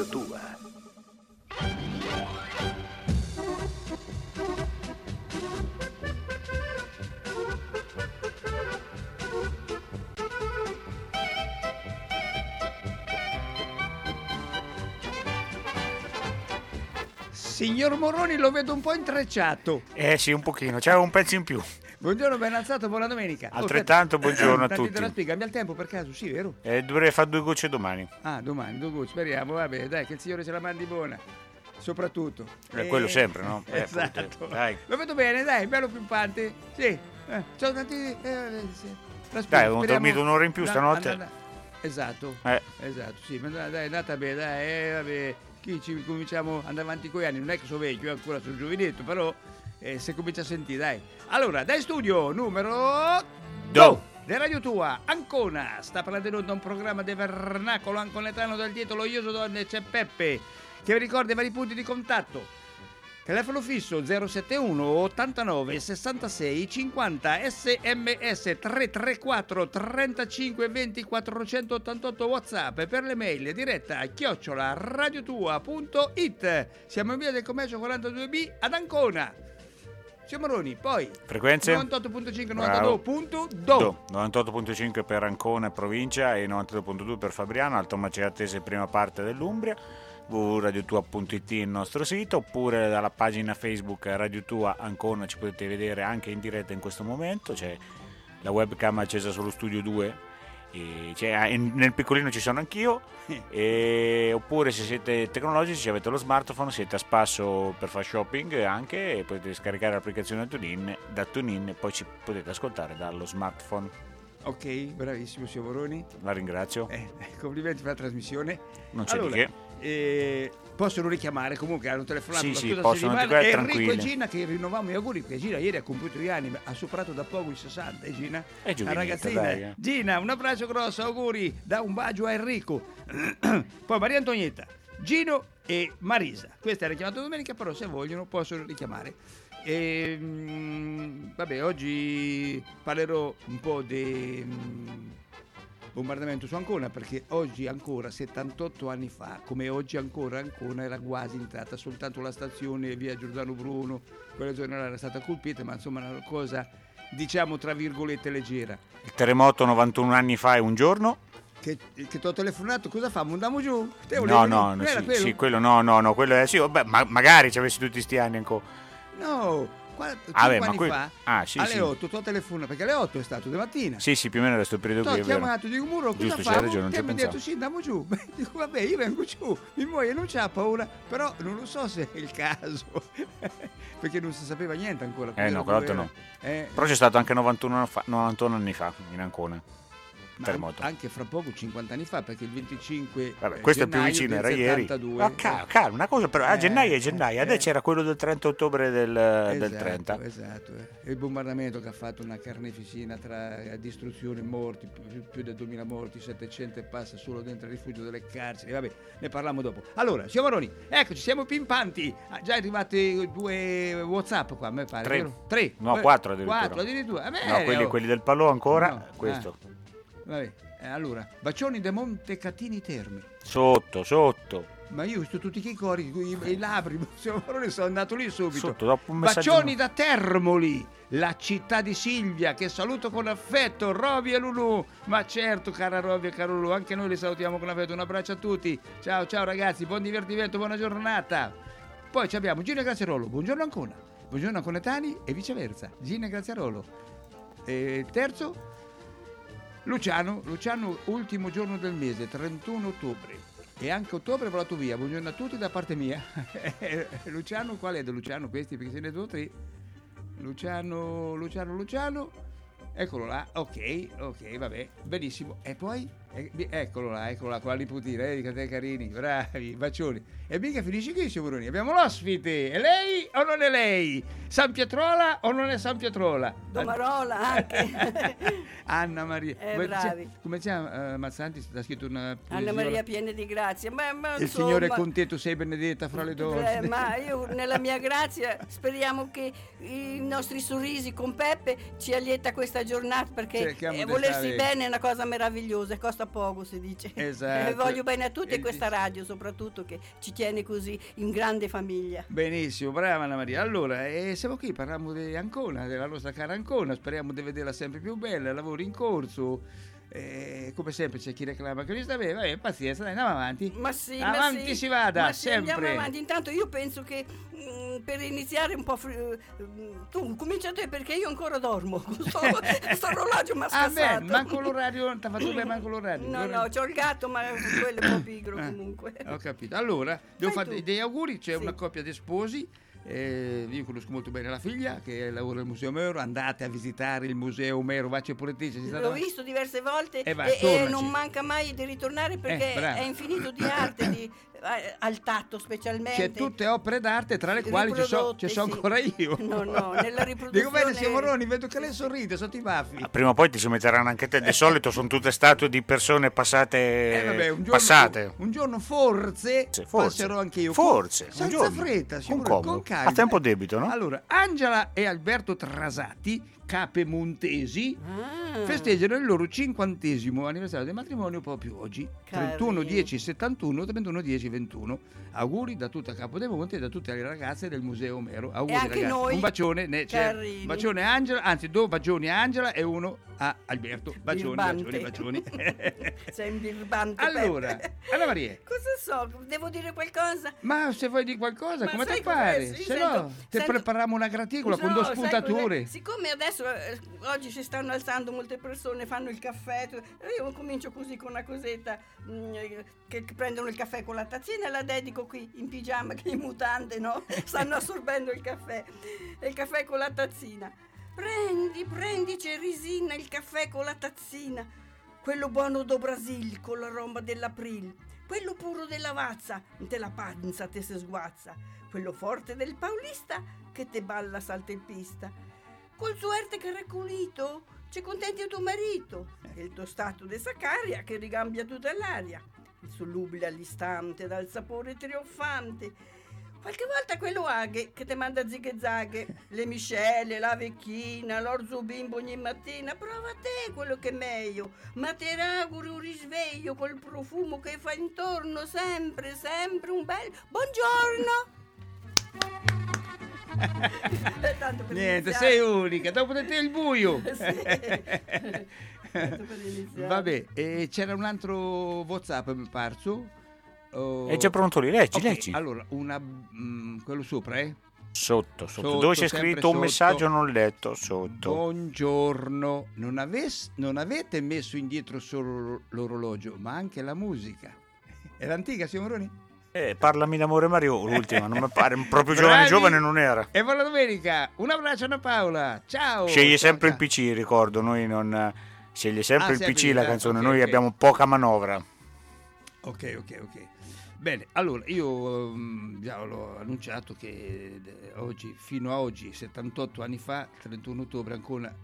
Radio Tua. Signor Moroni, lo vedo un po' intrecciato. Sì, un pochino, c'è un pezzo in più. Buongiorno, ben alzato, buona domenica. Altrettanto, buongiorno a tutti. Della spiga, cambia il tempo per caso, sì, vero? Dovrei fare 2 gocce domani. Domani, 2 gocce, speriamo, vabbè, dai, che il Signore ce la mandi buona. Soprattutto. Quello sempre, no? Esatto. Appunto, dai. Lo vedo bene, dai, bello pimpante. Sì. C'ho tanti... sì. Dai, abbiamo dormito un'ora in più stanotte. Esatto. Esatto, sì, ma dai, è andata bene, dai, vabbè. Chi ci cominciamo ad andare avanti coi anni, non è che sono vecchio, ancora sono giovinetto, però se comincia a sentire, dai. Allora, dai studio numero 2 di Radio Tua, Ancona, sta parlando da un programma di vernacolo anconetano dal dietro lo ioso donne c'è Peppe, che vi ricorda i vari punti di contatto. Telefono fisso 071 89 66 50, sms 334 35 20 488, WhatsApp per le mail diretta @radiotua.it. Siamo in via del Commercio 42B ad Ancona. Siamo Moroni, poi frequenze 98.5 92.2 98.5 per Ancona e provincia e 92.2 per Fabriano, Alto Maceratese prima parte dell'Umbria, www.radiotua.it il nostro sito, oppure dalla pagina Facebook Radio Tua Ancona ci potete vedere anche in diretta in questo momento, c'è la webcam accesa sullo studio 2 e nel piccolino ci sono anch'io oppure se siete tecnologici, se avete lo smartphone, siete a spasso per fare shopping anche, e potete scaricare l'applicazione da TuneIn e poi ci potete ascoltare dallo smartphone. Ok, bravissimo signor Moroni. La ringrazio. Complimenti per la trasmissione. Non c'è di che. Possono richiamare, comunque hanno telefonato sì, la possono settimana. Enrico tranquilli. e Gina, che rinnoviamo gli auguri, perché Gina ieri ha compiuto gli anni, ha superato da poco i 60, Gina? È la ragazzina. Dai. Gina, un abbraccio grosso, auguri, da un bacio a Enrico. Poi Maria Antonietta, Gino e Marisa. Questa era chiamata domenica, però se vogliono possono richiamare. Vabbè, oggi parlerò un po' di bombardamento su Ancona, perché oggi ancora 78 anni fa, come oggi ancora Ancona era quasi entrata, soltanto la stazione via Giordano Bruno, quella zona era stata colpita, ma insomma una cosa diciamo tra virgolette leggera. Il terremoto 91 anni fa è un giorno. Che ti ho telefonato, cosa famo? Andiamo giù? No, sì, quello no, quello è sì, vabbè, magari ci avessi tutti sti anni ancora. No, 5 anni fa sì, alle sì. 8 tu telefono, perché alle 8 è stato domattina. Sì, più o meno era sto periodo qui. Ti ho chiamato, dico Muro, cosa giusto, famo? c'hai ragione, non ci mi ha pensavo. detto sì, andiamo giù. Dico vabbè, io vengo giù, mi muoio, non c'ha paura, però non lo so se è il caso, perché non si sapeva niente ancora. No, quell'altro no. Però c'è stato anche 91 anni fa in Ancona. Terremoto. Anche fra poco 50 anni fa, perché il 25 vabbè, questo è più vicino, era 72. Ieri. Calma, una cosa però a gennaio è gennaio, adesso c'era quello del 30 ottobre del 30. Esatto. Il bombardamento che ha fatto una carneficina tra distruzione, morti, più di 2000 morti, 700 e passa solo dentro il rifugio delle carceri. Vabbè, ne parliamo dopo. Allora, signor Maroni, eccoci, siamo pimpanti. Già arrivati 2 WhatsApp qua, a me pare. 3. No, 4 addirittura. 4 addirittura. No, quelli del Pallò ancora, no, questo. Vabbè, allora, bacioni de Montecatini Termi. Sotto. Ma io ho visto tutti i cori, i labri, sono andato lì subito. Sotto, dopo un messaggio. Bacioni da Termoli, la città di Silvia, che saluto con affetto, Roby e Lulu. Ma certo, cara Roby e caro Lulu, anche noi li salutiamo con affetto. Un abbraccio a tutti. Ciao ragazzi, buon divertimento, buona giornata. Poi abbiamo Gino e Graziarolo, buongiorno Ancona. Buongiorno Anconetani e viceversa, Gino e Graziarolo. Terzo, Luciano, ultimo giorno del mese, 31 ottobre. E anche ottobre è volato via. Buongiorno a tutti da parte mia. Luciano, qual è da Luciano questi? Perché se ne 2 o 3. Luciano. Eccolo là, ok, vabbè, benissimo. E poi, eccolo là, con la nipotina, che carini, bravi, bacioni. E mica finisce qui, signori, abbiamo l'ospite. È lei o non è lei? San Pietrola o non è San Pietrola? Domarola anche. Anna Maria. Bravi. Come si chiama Mazzanti? Sta scritto una Anna Maria piena di grazia. Ma il insomma, Signore è con te, tu sei benedetta fra le donne. Ma io nella mia grazia speriamo che i nostri sorrisi con Peppe ci allieta questa giornata, perché volersi bene è una cosa meravigliosa, costa costa poco, si dice. Esatto. Voglio bene a tutti e questa radio soprattutto che ci tiene così in grande famiglia. Benissimo, brava Anna Maria. Allora, siamo qui, parliamo di Ancona, della nostra cara Ancona, speriamo di vederla sempre più bella, lavori in corso. Come sempre c'è chi reclama che non sta bene, vabbè, pazienza, dai, andiamo avanti. Ma sì, avanti si vada, ma sì, sempre. andiamo avanti. Intanto io penso che per iniziare un po' tu comincia te perché io ancora dormo. Sto orologio mi ha scassato. Beh, manco l'orario, ti ha fatto bene manco l'orario. No, c'ho il gatto, ma quello è un po' pigro comunque. Ho capito. Allora, devo fare degli auguri, c'è Sì. una coppia di sposi. Io conosco molto bene la figlia che lavora al Museo Omero, andate a visitare il Museo Omero, Vace Puretrice. L'ho visto diverse volte e tornaci. non manca mai di ritornare perché è infinito di arte, al tatto specialmente. C'è tutte opere d'arte tra le quali ci sono ancora io. No, nella riproduzione. Dico bene, siamo Moroni, vedo che lei sorride sotto i baffi. Prima o poi ti ci metteranno anche te. Di solito sono tutte statue di persone passate. Un giorno forse passerò anche io. Forse. Senza fretta, con calma. A tempo debito, no? Allora, Angela e Alberto Trasati, cape montesi, festeggiano il loro 50° anniversario del matrimonio proprio oggi, 31/10/71, 31/10/21. Auguri da tutta Capodemonte e da tutte le ragazze del Museo Omero. Auguri, e anche ragazzi. noi, un bacione, un bacione a Angela, anzi 2 bacioni a Angela e 1 a Alberto. Bacioni. Sei un birbante. Allora, Anna Maria. Cosa so? Devo dire qualcosa? Ma se vuoi dire qualcosa, come te pare? Sì, se no, ti prepariamo una graticola con 2 spuntature. Siccome adesso oggi si stanno alzando molte persone, fanno il caffè, io comincio così con una cosetta che prendono il caffè con la tazzina e la dedico qui in pigiama, che in mutande, no? Stanno assorbendo il caffè con la tazzina. Prendi Cerisina, il caffè con la tazzina, quello buono do Brasil con l'aroma dell'April, quello puro della Vazza, te la panza te se sguazza, quello forte del Paulista che te balla salta in pista, col suerte che raccolito ci contenti tuo marito, e il tostato de Saccaria che rigambia tutta l'aria, il solubile all'istante dal sapore trionfante. Qualche volta quello aghe che te manda zighe-zaghe, le miscele, la vecchina, l'orzo bimbo ogni mattina, prova te quello che è meglio, ma ti auguro un risveglio col profumo che fa intorno sempre un bel buongiorno. Niente, sei unica, dopo di te il buio. Vabbè, e c'era un altro WhatsApp, mi parso. È già pronto lì, leggi. Allora, quello sopra, Sotto. Dove c'è scritto un messaggio non letto, sotto. Buongiorno, non avete messo indietro solo l'orologio, ma anche la musica. È l'antica, signor Moroni? Parlami d'amore Mario, l'ultima, non mi pare, proprio giovane non era. E buona domenica, un abbraccio a Anna Paola, ciao. Sceglie sempre il PC, ricordo, noi non... Sceglie sempre il PC la canzone, noi abbiamo poca manovra. Ok. Bene, allora io già l'ho annunciato che oggi, fino a oggi, 78 anni fa, 31 ottobre,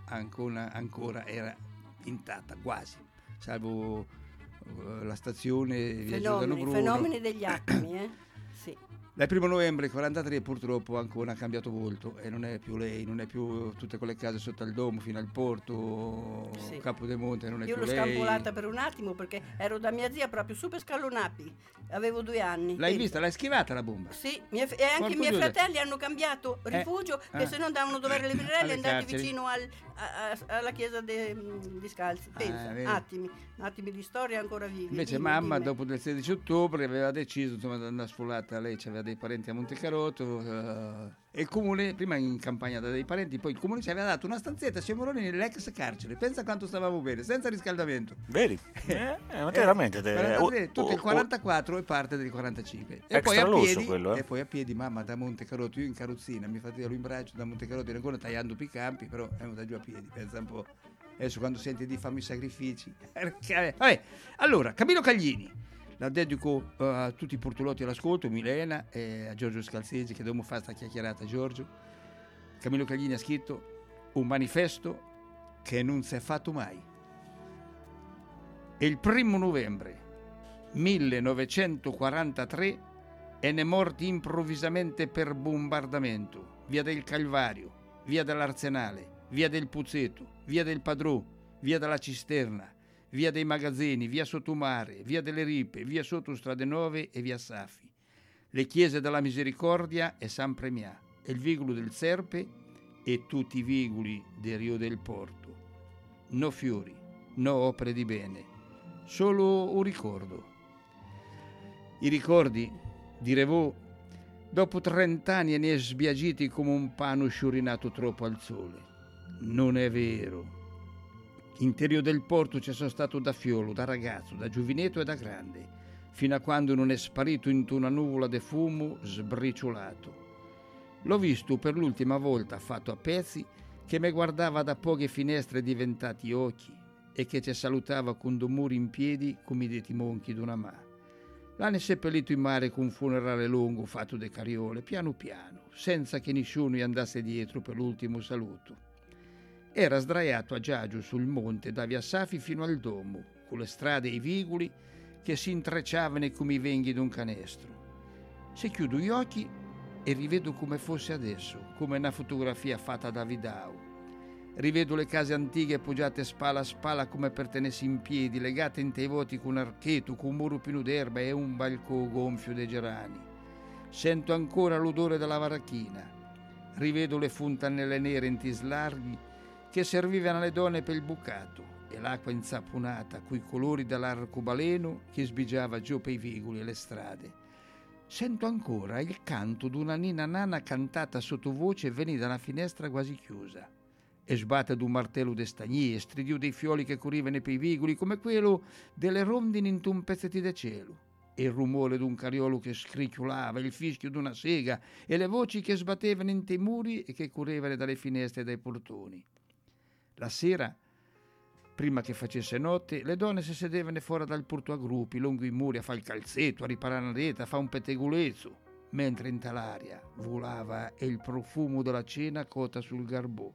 ancora era intatta, quasi, salvo la stazione via Giordano Bruno. Fenomeni degli attimi, sì. Dal 1 novembre 43 purtroppo Ancona ha cambiato volto e non è più lei, non è più tutte quelle case sotto al domo fino al porto, sì. Capodemonte, non è più lei. Io l'ho scampolata per un attimo perché ero da mia zia proprio su per Scalonapi, avevo 2 anni. L'hai vista? L'hai schivata la bomba? Sì, e anche i miei fratelli hanno cambiato rifugio che se no andavano dove erano le birrelle andati vicino alla chiesa di Scalzi. Pensa, attimi di storia ancora vivi. Invece mamma dopo il 16 ottobre aveva deciso di andare sfolata, lei aveva dei parenti a Montecaroto e il comune, prima in campagna da dei parenti, poi il comune ci aveva dato una stanzetta signor Moroni nell'ex carcere, pensa quanto stavamo bene, senza riscaldamento. Vedi? Veramente tutto il 44 e parte del 45 e poi a piedi mamma da Montecaroto, io in carrozzina, mi fate in braccio da Montecaroto, ancora tagliando Picampi, però è venuta giù a piedi, pensa un po'. Adesso quando senti di fammi sacrifici. Vabbè, allora, Camillo Caglini, la dedico a tutti i portulotti all'ascolto, Milena e a Giorgio Scalzesi, che dobbiamo fare sta chiacchierata. Giorgio, Camillo Caglini ha scritto un manifesto che non si è fatto mai. E il 1 novembre 1943 è ne morti improvvisamente per bombardamento, via del Calvario, via dell'Arsenale, via del Puzzetto, via del Padrò, via della Cisterna, via dei Magazzini, via Sottomare, via delle Ripe, via sotto Strade Nuove e via Safi. Le chiese della Misericordia e San Premià, e il Vigolo del Serpe e tutti i vigoli del Rio del Porto. No fiori, no opere di bene, solo un ricordo. I ricordi, direvo, dopo 30 anni ne è sbiagiti come un pano sciurinato troppo al sole. Non è vero. In Rio del Porto c'è sono stato da fiolo, da ragazzo, da giovinetto e da grande, fino a quando non è sparito in una nuvola di fumo sbriciolato. L'ho visto per l'ultima volta fatto a pezzi, che mi guardava da poche finestre diventati occhi e che ci salutava con due muri in piedi come dei timonchi d'una mano. L'hanno seppellito in mare con un funerale lungo fatto de cariole, piano piano, senza che nessuno gli andasse dietro per l'ultimo saluto. Era sdraiato a giagio sul monte da via Safi fino al domo, con le strade e i vigoli che si intrecciavano come i venghi d'un canestro. Se chiudo gli occhi e rivedo come fosse adesso, come una fotografia fatta da Vidal. Rivedo le case antiche appoggiate spalla a spalla come per tenersi in piedi, legate in voti con un archetto, con un muro pieno d'erba e un balcone gonfio dei gerani. Sento ancora l'odore della varachina. Rivedo le fontanelle nere in tislarghi che servivano alle donne per il bucato e l'acqua insaponata coi colori dell'arcobaleno che sbigiava giù per i vigoli e le strade. Sento ancora il canto d'una nina nana cantata sottovoce e veni da una finestra quasi chiusa. E sbatte d'un martello de stagni e stridiu dei fioli che corrivano per i vigoli come quello delle rondini in un pezzetti de cielo. E il rumore d'un cariolo che scricchiolava, il fischio d'una sega e le voci che sbattevano in te muri e che correvano dalle finestre e dai portoni. La sera, prima che facesse notte, le donne si sedevano fuori dal porto a gruppi, lungo i muri, a fare il calzetto, a riparare una rete, a fare un pettegolezzo, mentre in talaria volava il profumo della cena cota sul garbò.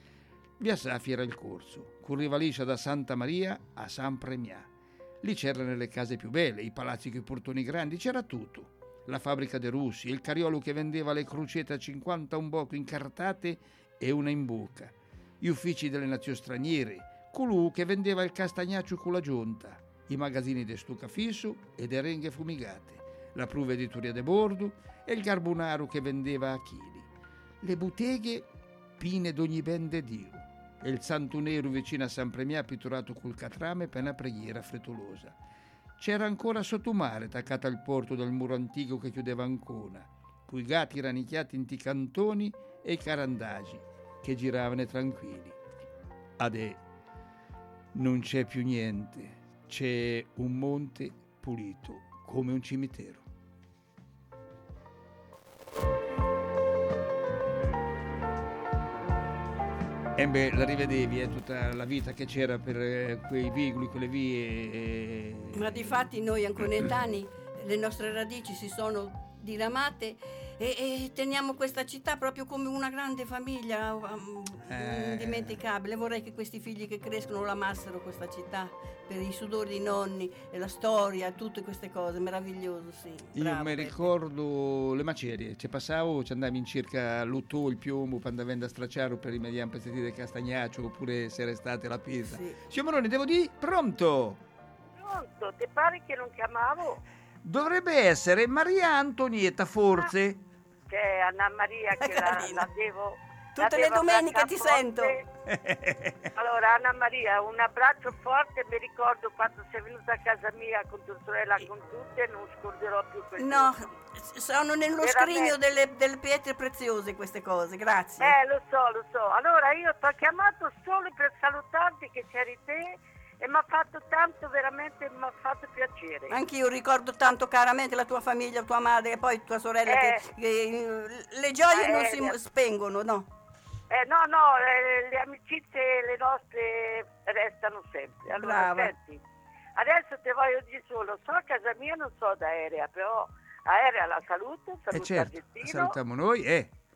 Via Safi era il corso, correva liscia da Santa Maria a San Premià. Lì c'erano le case più belle, i palazzi con i portoni grandi, c'era tutto. La fabbrica dei russi, il cariolo che vendeva le crocette a 50 un bocco incartate e una in bocca, gli uffici delle nazioni straniere, colui che vendeva il castagnaccio con la giunta, i magazzini di stucafisso e de renghe fumigate, la pruva editoria de bordo e il garbonaro che vendeva a chili, le botteghe piene d'ogni ben de Dio e il santo nero vicino a San Premià pitturato col catrame per una preghiera frettolosa. C'era ancora Sottomare attaccata al porto del muro antico che chiudeva Ancona, coi gatti rannicchiati in cantoni e i carandagi che giravano tranquilli. Adè, non c'è più niente, c'è un monte pulito come un cimitero. E beh, la rivedevi, tutta la vita che c'era per quei vigoli, quelle vie. Ma difatti noi anconetani, le nostre radici si sono diramate e teniamo questa città proprio come una grande famiglia indimenticabile. Vorrei che questi figli che crescono la amassero questa città per i sudori dei nonni e la storia, tutte queste cose, meraviglioso, sì. Io mi ricordo le macerie, ci passavo, ci andavi in cerca l'otto, il piombo, quando andavo a stracciare per rimediare un pezzettino di castagnaccio oppure se era estate la pizza. Sì. Signor Moroni, devo dire, pronto? Pronto, ti pare che non chiamavo? Dovrebbe essere Maria Antonietta, forse? Che è Anna Maria che la devo... Tutte le domeniche ti sento. Allora Anna Maria, un abbraccio forte, mi ricordo quando sei venuta a casa mia con tua sorella, con tutte, non scorderò più questo. No, sono nello scrigno delle pietre preziose queste cose, grazie. Lo so. Allora io ti ho chiamato solo per salutarti che c'eri te e mi ha fatto tanto, veramente mi ha fatto piacere. Anch'io ricordo tanto caramente la tua famiglia, tua madre e poi tua sorella, che le gioie non si spengono, no? No, le amicizie le nostre restano sempre. Allora, brava. senti, adesso ti voglio dire solo, so a casa mia non so d'aerea, però aerea la saluto Certo, Argentino. salutiamo noi,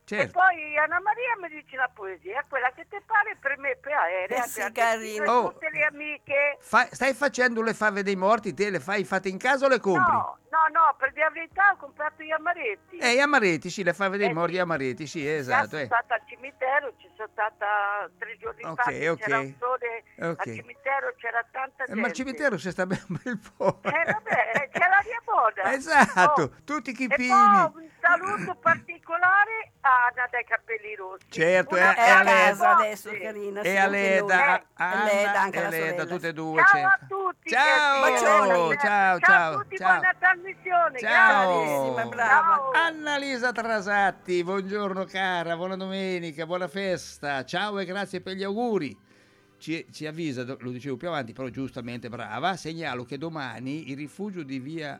certo. E poi Anna Maria mi dice la poesia, quella che ti pare per me, per aereo, sì, carino. Oh. tutte le amiche. Stai facendo le fave dei morti, te le fai fatte in casa o le compri? No, per dire la verità ho comprato gli amaretti. Gli amaretti, sì, le fave dei morti, sì. gli amaretti, sì, Già esatto. sono stata al cimitero, ci sono stata 3 giorni fa, che c'era un sole, al cimitero c'era tanta gente. Ma al cimitero si sta bene un bel po'. Vabbè, c'è l'aria buona. Esatto, tutti i chipini. E poi un saluto particolare a Anna dai capelli rossi. Certo, È a casa adesso, carina. E a Leda, anche la Leda, sorella. tutte e due. Ciao a tutti. Ciao, bacioni. ciao. Ciao a tutti, buona trasmissione. Ciao. Bravissima, brava. Ciao. Annalisa Trasatti, buongiorno cara, buona domenica, buona festa. Ciao e grazie per gli auguri. Ci avvisa, lo dicevo più avanti, però giustamente brava, segnalo che domani il rifugio di via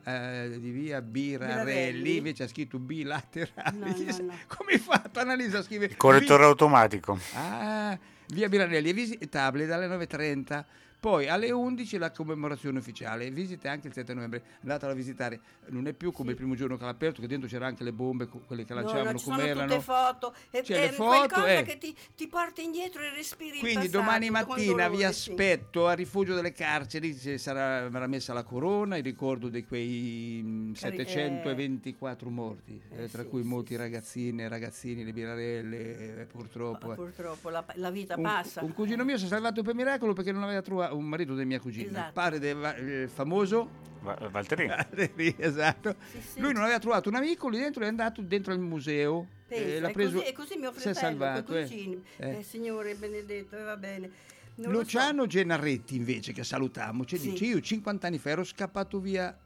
Birarelli, invece ha scritto bilaterali. No. Come hai fatto Annalisa a scrivere? Correttore automatico. Via Birarelli è visitabile dalle 9:30. Poi alle 11 la commemorazione ufficiale, visite anche il 7 novembre, andatela a visitare, non è più come il primo giorno che all'aperto, che dentro c'era anche le bombe, quelle che lanciavano ci come sono erano. tutte foto, C'è le qualcosa foto, che ti porta indietro e respiri Quindi il passato, domani con mattina dolore, vi aspetto al rifugio delle carceri, verrà messa la corona, il ricordo di quei 724 morti, tra cui molti ragazzini e ragazzini, le birarelle, purtroppo. Purtroppo la vita passa. Un cugino mio si è salvato per miracolo perché non aveva trovato un marito di mia cugina, Esatto. il padre del famoso Valtteri. esatto. Sì. Lui non aveva trovato un amico, lì dentro è andato dentro al museo. Pensa, l'ha preso, e così mio si è fratello, salvato. quei cugini. Signore benedetto, va bene. Non lo so. Luciano Gennarretti invece, che salutiamo, ci dice: io 50 anni fa ero scappato via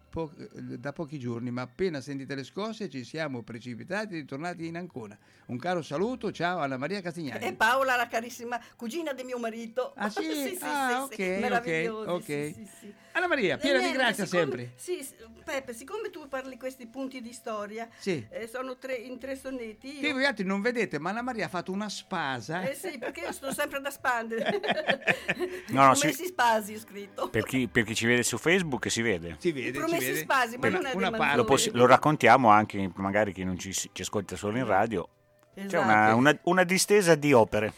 da pochi giorni, ma appena sentite le scosse ci siamo precipitati e ritornati in Ancona. Un caro saluto, ciao Anna Maria Castignani. E Paola, la carissima cugina di mio marito. Ah sì? sì, Ok, meravigliosi, ok. sì. Anna Maria, piena di grazia sempre. Sì, Peppe, siccome tu parli questi punti di storia, sì. Sono in 3 sonetti. Che voi altri non vedete, ma Anna Maria ha fatto una spasa. Sì, perché io sto sempre da spandere. Promessi Spasi ho scritto. Per chi ci vede su Facebook si vede. Si vede. Promessi spasi, ma non è una di parte. Manzoni. Lo raccontiamo anche magari chi non ci ascolta solo in radio. Esatto. C'è una distesa di opere.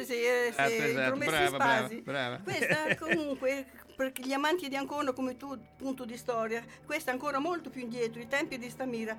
Esatto, Promessi spasi. brava. Questa comunque, per gli amanti di Ancona come tu, punto di storia, questa ancora molto più indietro, i tempi di Stamira,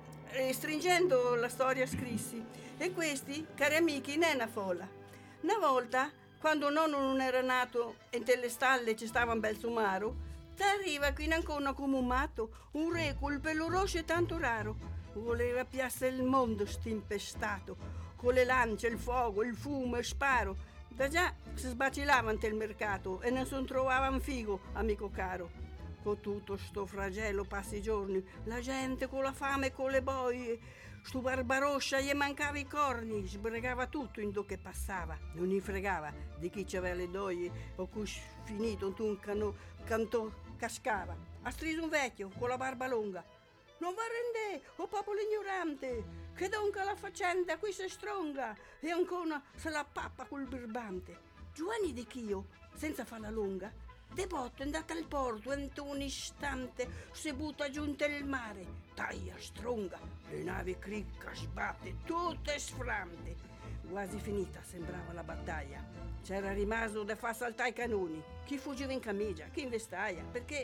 stringendo la storia scrissi. E questi, cari amici, non è una folla. Una volta, quando nonno non era nato e nelle stalle ci stava un bel sumaro, t'arriva qui in Ancona come un matto, un re col pelo rosso e tanto raro. Voleva piazzare il mondo stimpestato, con le lance, il fuoco, il fumo e sparo. Da già si sbacilava ante il mercato e non son trovava un figo, amico caro. Con tutto sto flagello passi i giorni, la gente con la fame e con le boie, sto Barbaroscia gli mancava i corni, sbregava tutto in do che passava, non gli fregava di chi c'aveva le doie o cui finito un cantò cascava. Ha striso un vecchio con la barba lunga. Non va rende, o popolo ignorante, che donca la faccenda qui si stronga e ancora se la pappa col birbante. Giovanni De Chio, senza farla lunga, de botto è andata al porto e in un istante si butta giù il mare, taglia, stronga, le navi cricca, sbatte, tutte sfrante. Quasi finita sembrava la battaglia. C'era rimasto da far saltare i canoni. Chi fuggiva in camicia, chi in vestaglia, perché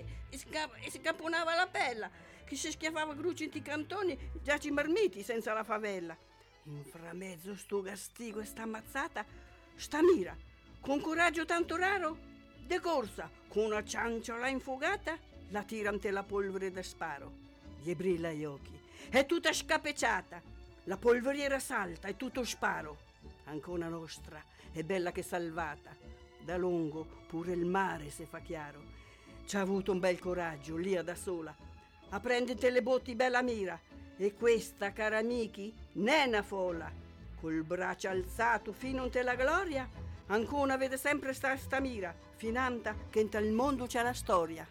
si caponava la pella. Chi si schiaffava grucci in cantoni, già ci marmiti senza la favella. In framezzo sto gastigo e sta ammazzata, sta mira, con coraggio tanto raro, de corsa, con una cianciola infogata, la tira ante la polvere da sparo. Gli brilla gli occhi, è tutta scapecciata, la polveriera salta e tutto sparo. Ancora nostra, è bella che salvata, da lungo pure il mare se fa chiaro. C'ha avuto un bel coraggio, lì da sola, a prendete le botti bella mira, e questa, cara amici, n'è una folla, col braccio alzato fino ante la gloria, ancora vede sempre sta mira, finanta che in tal mondo c'è la storia.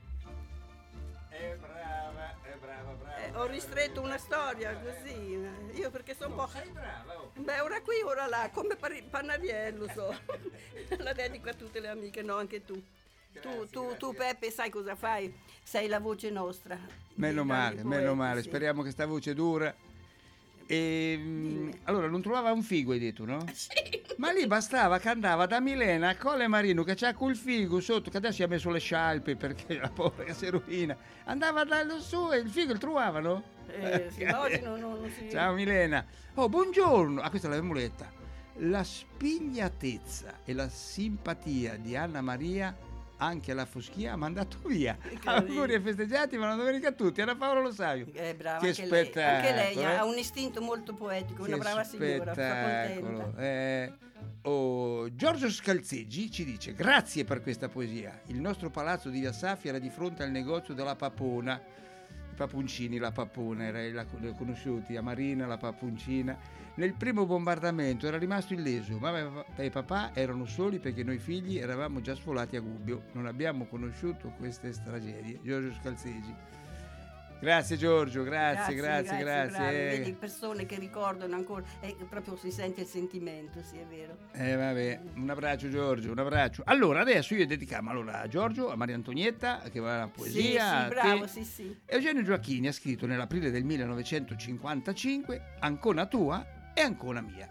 È brava. Ho ristretto una storia così, io perché sono un po'... Sei brava, oh. Beh, ora qui, ora là, come Pannariello, so. La dedico a tutte le amiche, no, anche tu. Tu Peppe, sai cosa fai? Sei la voce nostra. Meno male, Sì. speriamo che sta voce dura Allora non trovava un figo, hai detto, no? Sì. Ma lì bastava che andava da Milena a Colle Marino, che c'ha quel figo sotto, che adesso gli ha messo le scialpe perché la povera si rovina. Andava da su e il figo il trovavano? Sì, ma oggi non si... Ciao Milena. Oh, buongiorno. Questa è la muletta. La spigliatezza e la simpatia di Anna Maria anche alla foschia ha mandato via. Auguri e festeggiati, buona domenica a tutti. Anna Paola Lo Savio. Brava, Che anche lei. spettacolo, Anche lei eh? ha un istinto molto poetico, una brava signora, fa contenta. Giorgio Scalzeggi ci dice: grazie per questa poesia. Il nostro palazzo di Via Saffi era di fronte al negozio della Papona, i Papuncini, la Papona, li ho conosciuti, a Marina, la Papuncina. Nel primo bombardamento era rimasto illeso, ma e papà erano soli perché noi figli eravamo già sfolati a Gubbio. Non abbiamo conosciuto queste tragedie. Giorgio Scalzeggi. Grazie Giorgio, grazie. Vedi, persone che ricordano ancora, proprio si sente il sentimento, sì, è vero. Vabbè, un abbraccio Giorgio, un abbraccio. Allora, adesso io dedichiamo a Giorgio, a Maria Antonietta, che va a poesia. Sì, bravo, sì. Eugenio Gioacchini ha scritto nell'aprile del 1955 Ancona tua e Ancona mia.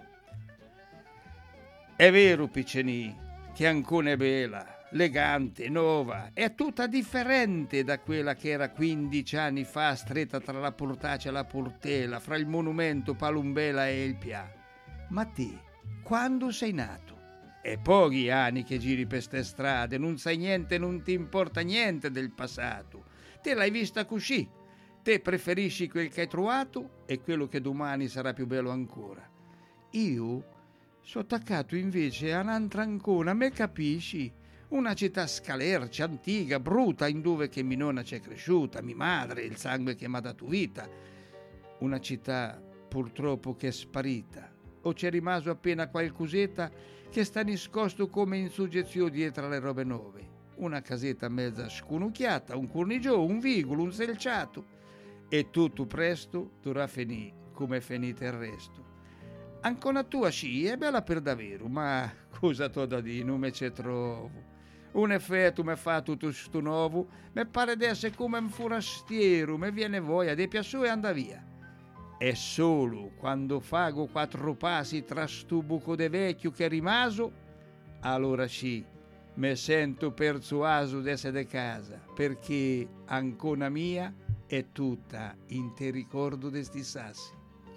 È vero, Piccenì, che Ancona è bella, elegante, nuova, è tutta differente da quella che era 15 anni fa, stretta tra la Portace e la Portela, fra il monumento Palumbela e il Pià. Ma te, quando sei nato? È pochi anni che giri per ste strade, non sai niente, non ti importa niente del passato. Te l'hai vista così. Te preferisci quel che hai trovato e quello che domani sarà più bello ancora. Io sono attaccato invece a un'altra Ancona, me capisci? Una città scalercia, antica, brutta, in dove che mia nonna c'è cresciuta, mia madre, il sangue che mi ha dato vita. Una città purtroppo che è sparita, o c'è rimasto appena qualcosetta che sta nascosto come in suggezione dietro alle robe nuove. Una casetta mezza scunucchiata, un cornigio, un vigolo, un selciato. E tutto presto dovrà finire come è finito il resto. Ancora tua sci è bella per davvero, ma cosa t'ho da dire, non me ce trovo. Un effetto mi fa tutto sto nuovo, mi pare di essere come un forastiero, mi viene voglia di piaciare e anda via. E solo quando fago 4 passi tra sto buco de vecchio che è rimaso, allora sì, mi sento persuaso di essere di casa, perché Ancona mia è tutta in te ricordo di sti sassi.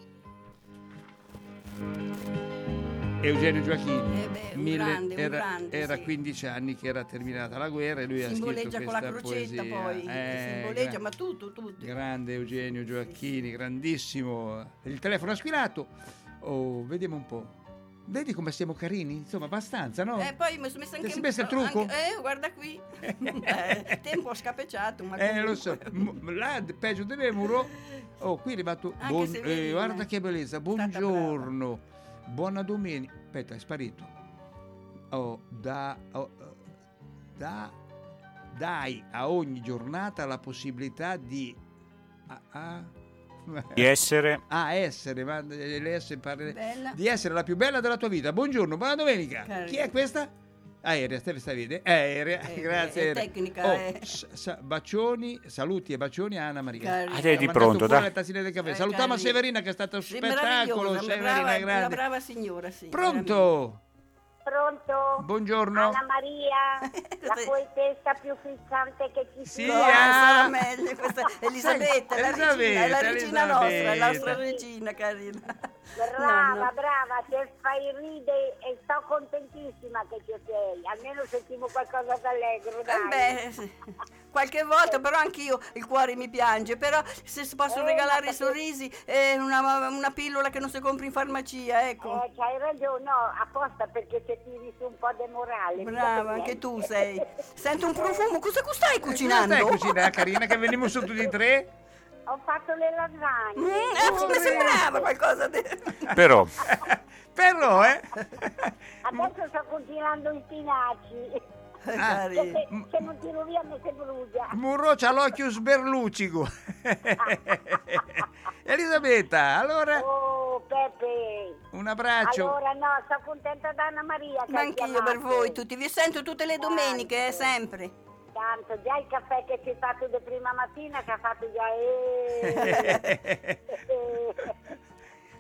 Eugenio Gioacchini, un grande, era sì. 15 anni che era terminata la guerra e lui ha scritto questa con la crocetta poesia. poi, simboleggia, ma tutto. Grande Eugenio Gioacchini, grandissimo. Il telefono ha squillato. Oh, vediamo un po'. Vedi come siamo carini? Insomma, abbastanza, no? Poi mi sono messo anche si è messo il trucco? Guarda qui. Tempo scapecciato, ma lo so. Là, peggio di me, muro. Oh, qui è arrivato. Guarda che bellezza. Buongiorno. Buona domenica. Aspetta, è sparito. Dai a ogni giornata la possibilità di essere ma di essere la più bella della tua vita. Buongiorno, buona domenica. Carino. Chi è questa? Aerea, stai vedendo? Aerea, grazie. È tecnica. Bacioni, saluti e bacioni a Anna Maria. Di pronto, dai. Salutiamo a Severina che è stato spettacolo. Severina, grande. Una brava signora, sì. Pronto? Pronto? Buongiorno. Anna Maria, la poetessa più frizzante che ci sia. Sarà meglio. Questa Elisabetta, è la regina nostra, la nostra regina, carina. Brava, che fai ridere e sto contentissima che ci sei. Almeno sentiamo qualcosa d'allegro, dai. Qualche volta, però anch'io il cuore mi piange, però se si possono regalare i sorrisi, una pillola che non si compra in farmacia, ecco. C'hai ragione, no, apposta perché se tiri su un po' di morale. Brava, anche tu sei. Sento un profumo, cosa stai cucinando? Cosa stai cucinando, carina, che venimmo su tutti e tre? Ho fatto le lasagne. Mi sembrava qualcosa di... Però, Adesso sto cucinando i spinaci. Se non tiro via mi si brucia. Murro c'ha l'occhio sberlucico. Elisabetta, allora? Oh, Peppe. Un abbraccio. Allora, no, sto contenta da Anna Maria. Ma anch'io per voi tutti. Vi sento tutte le domeniche, sempre. Tanto, già il caffè che ci hai fatto di prima mattina, che ha fatto già...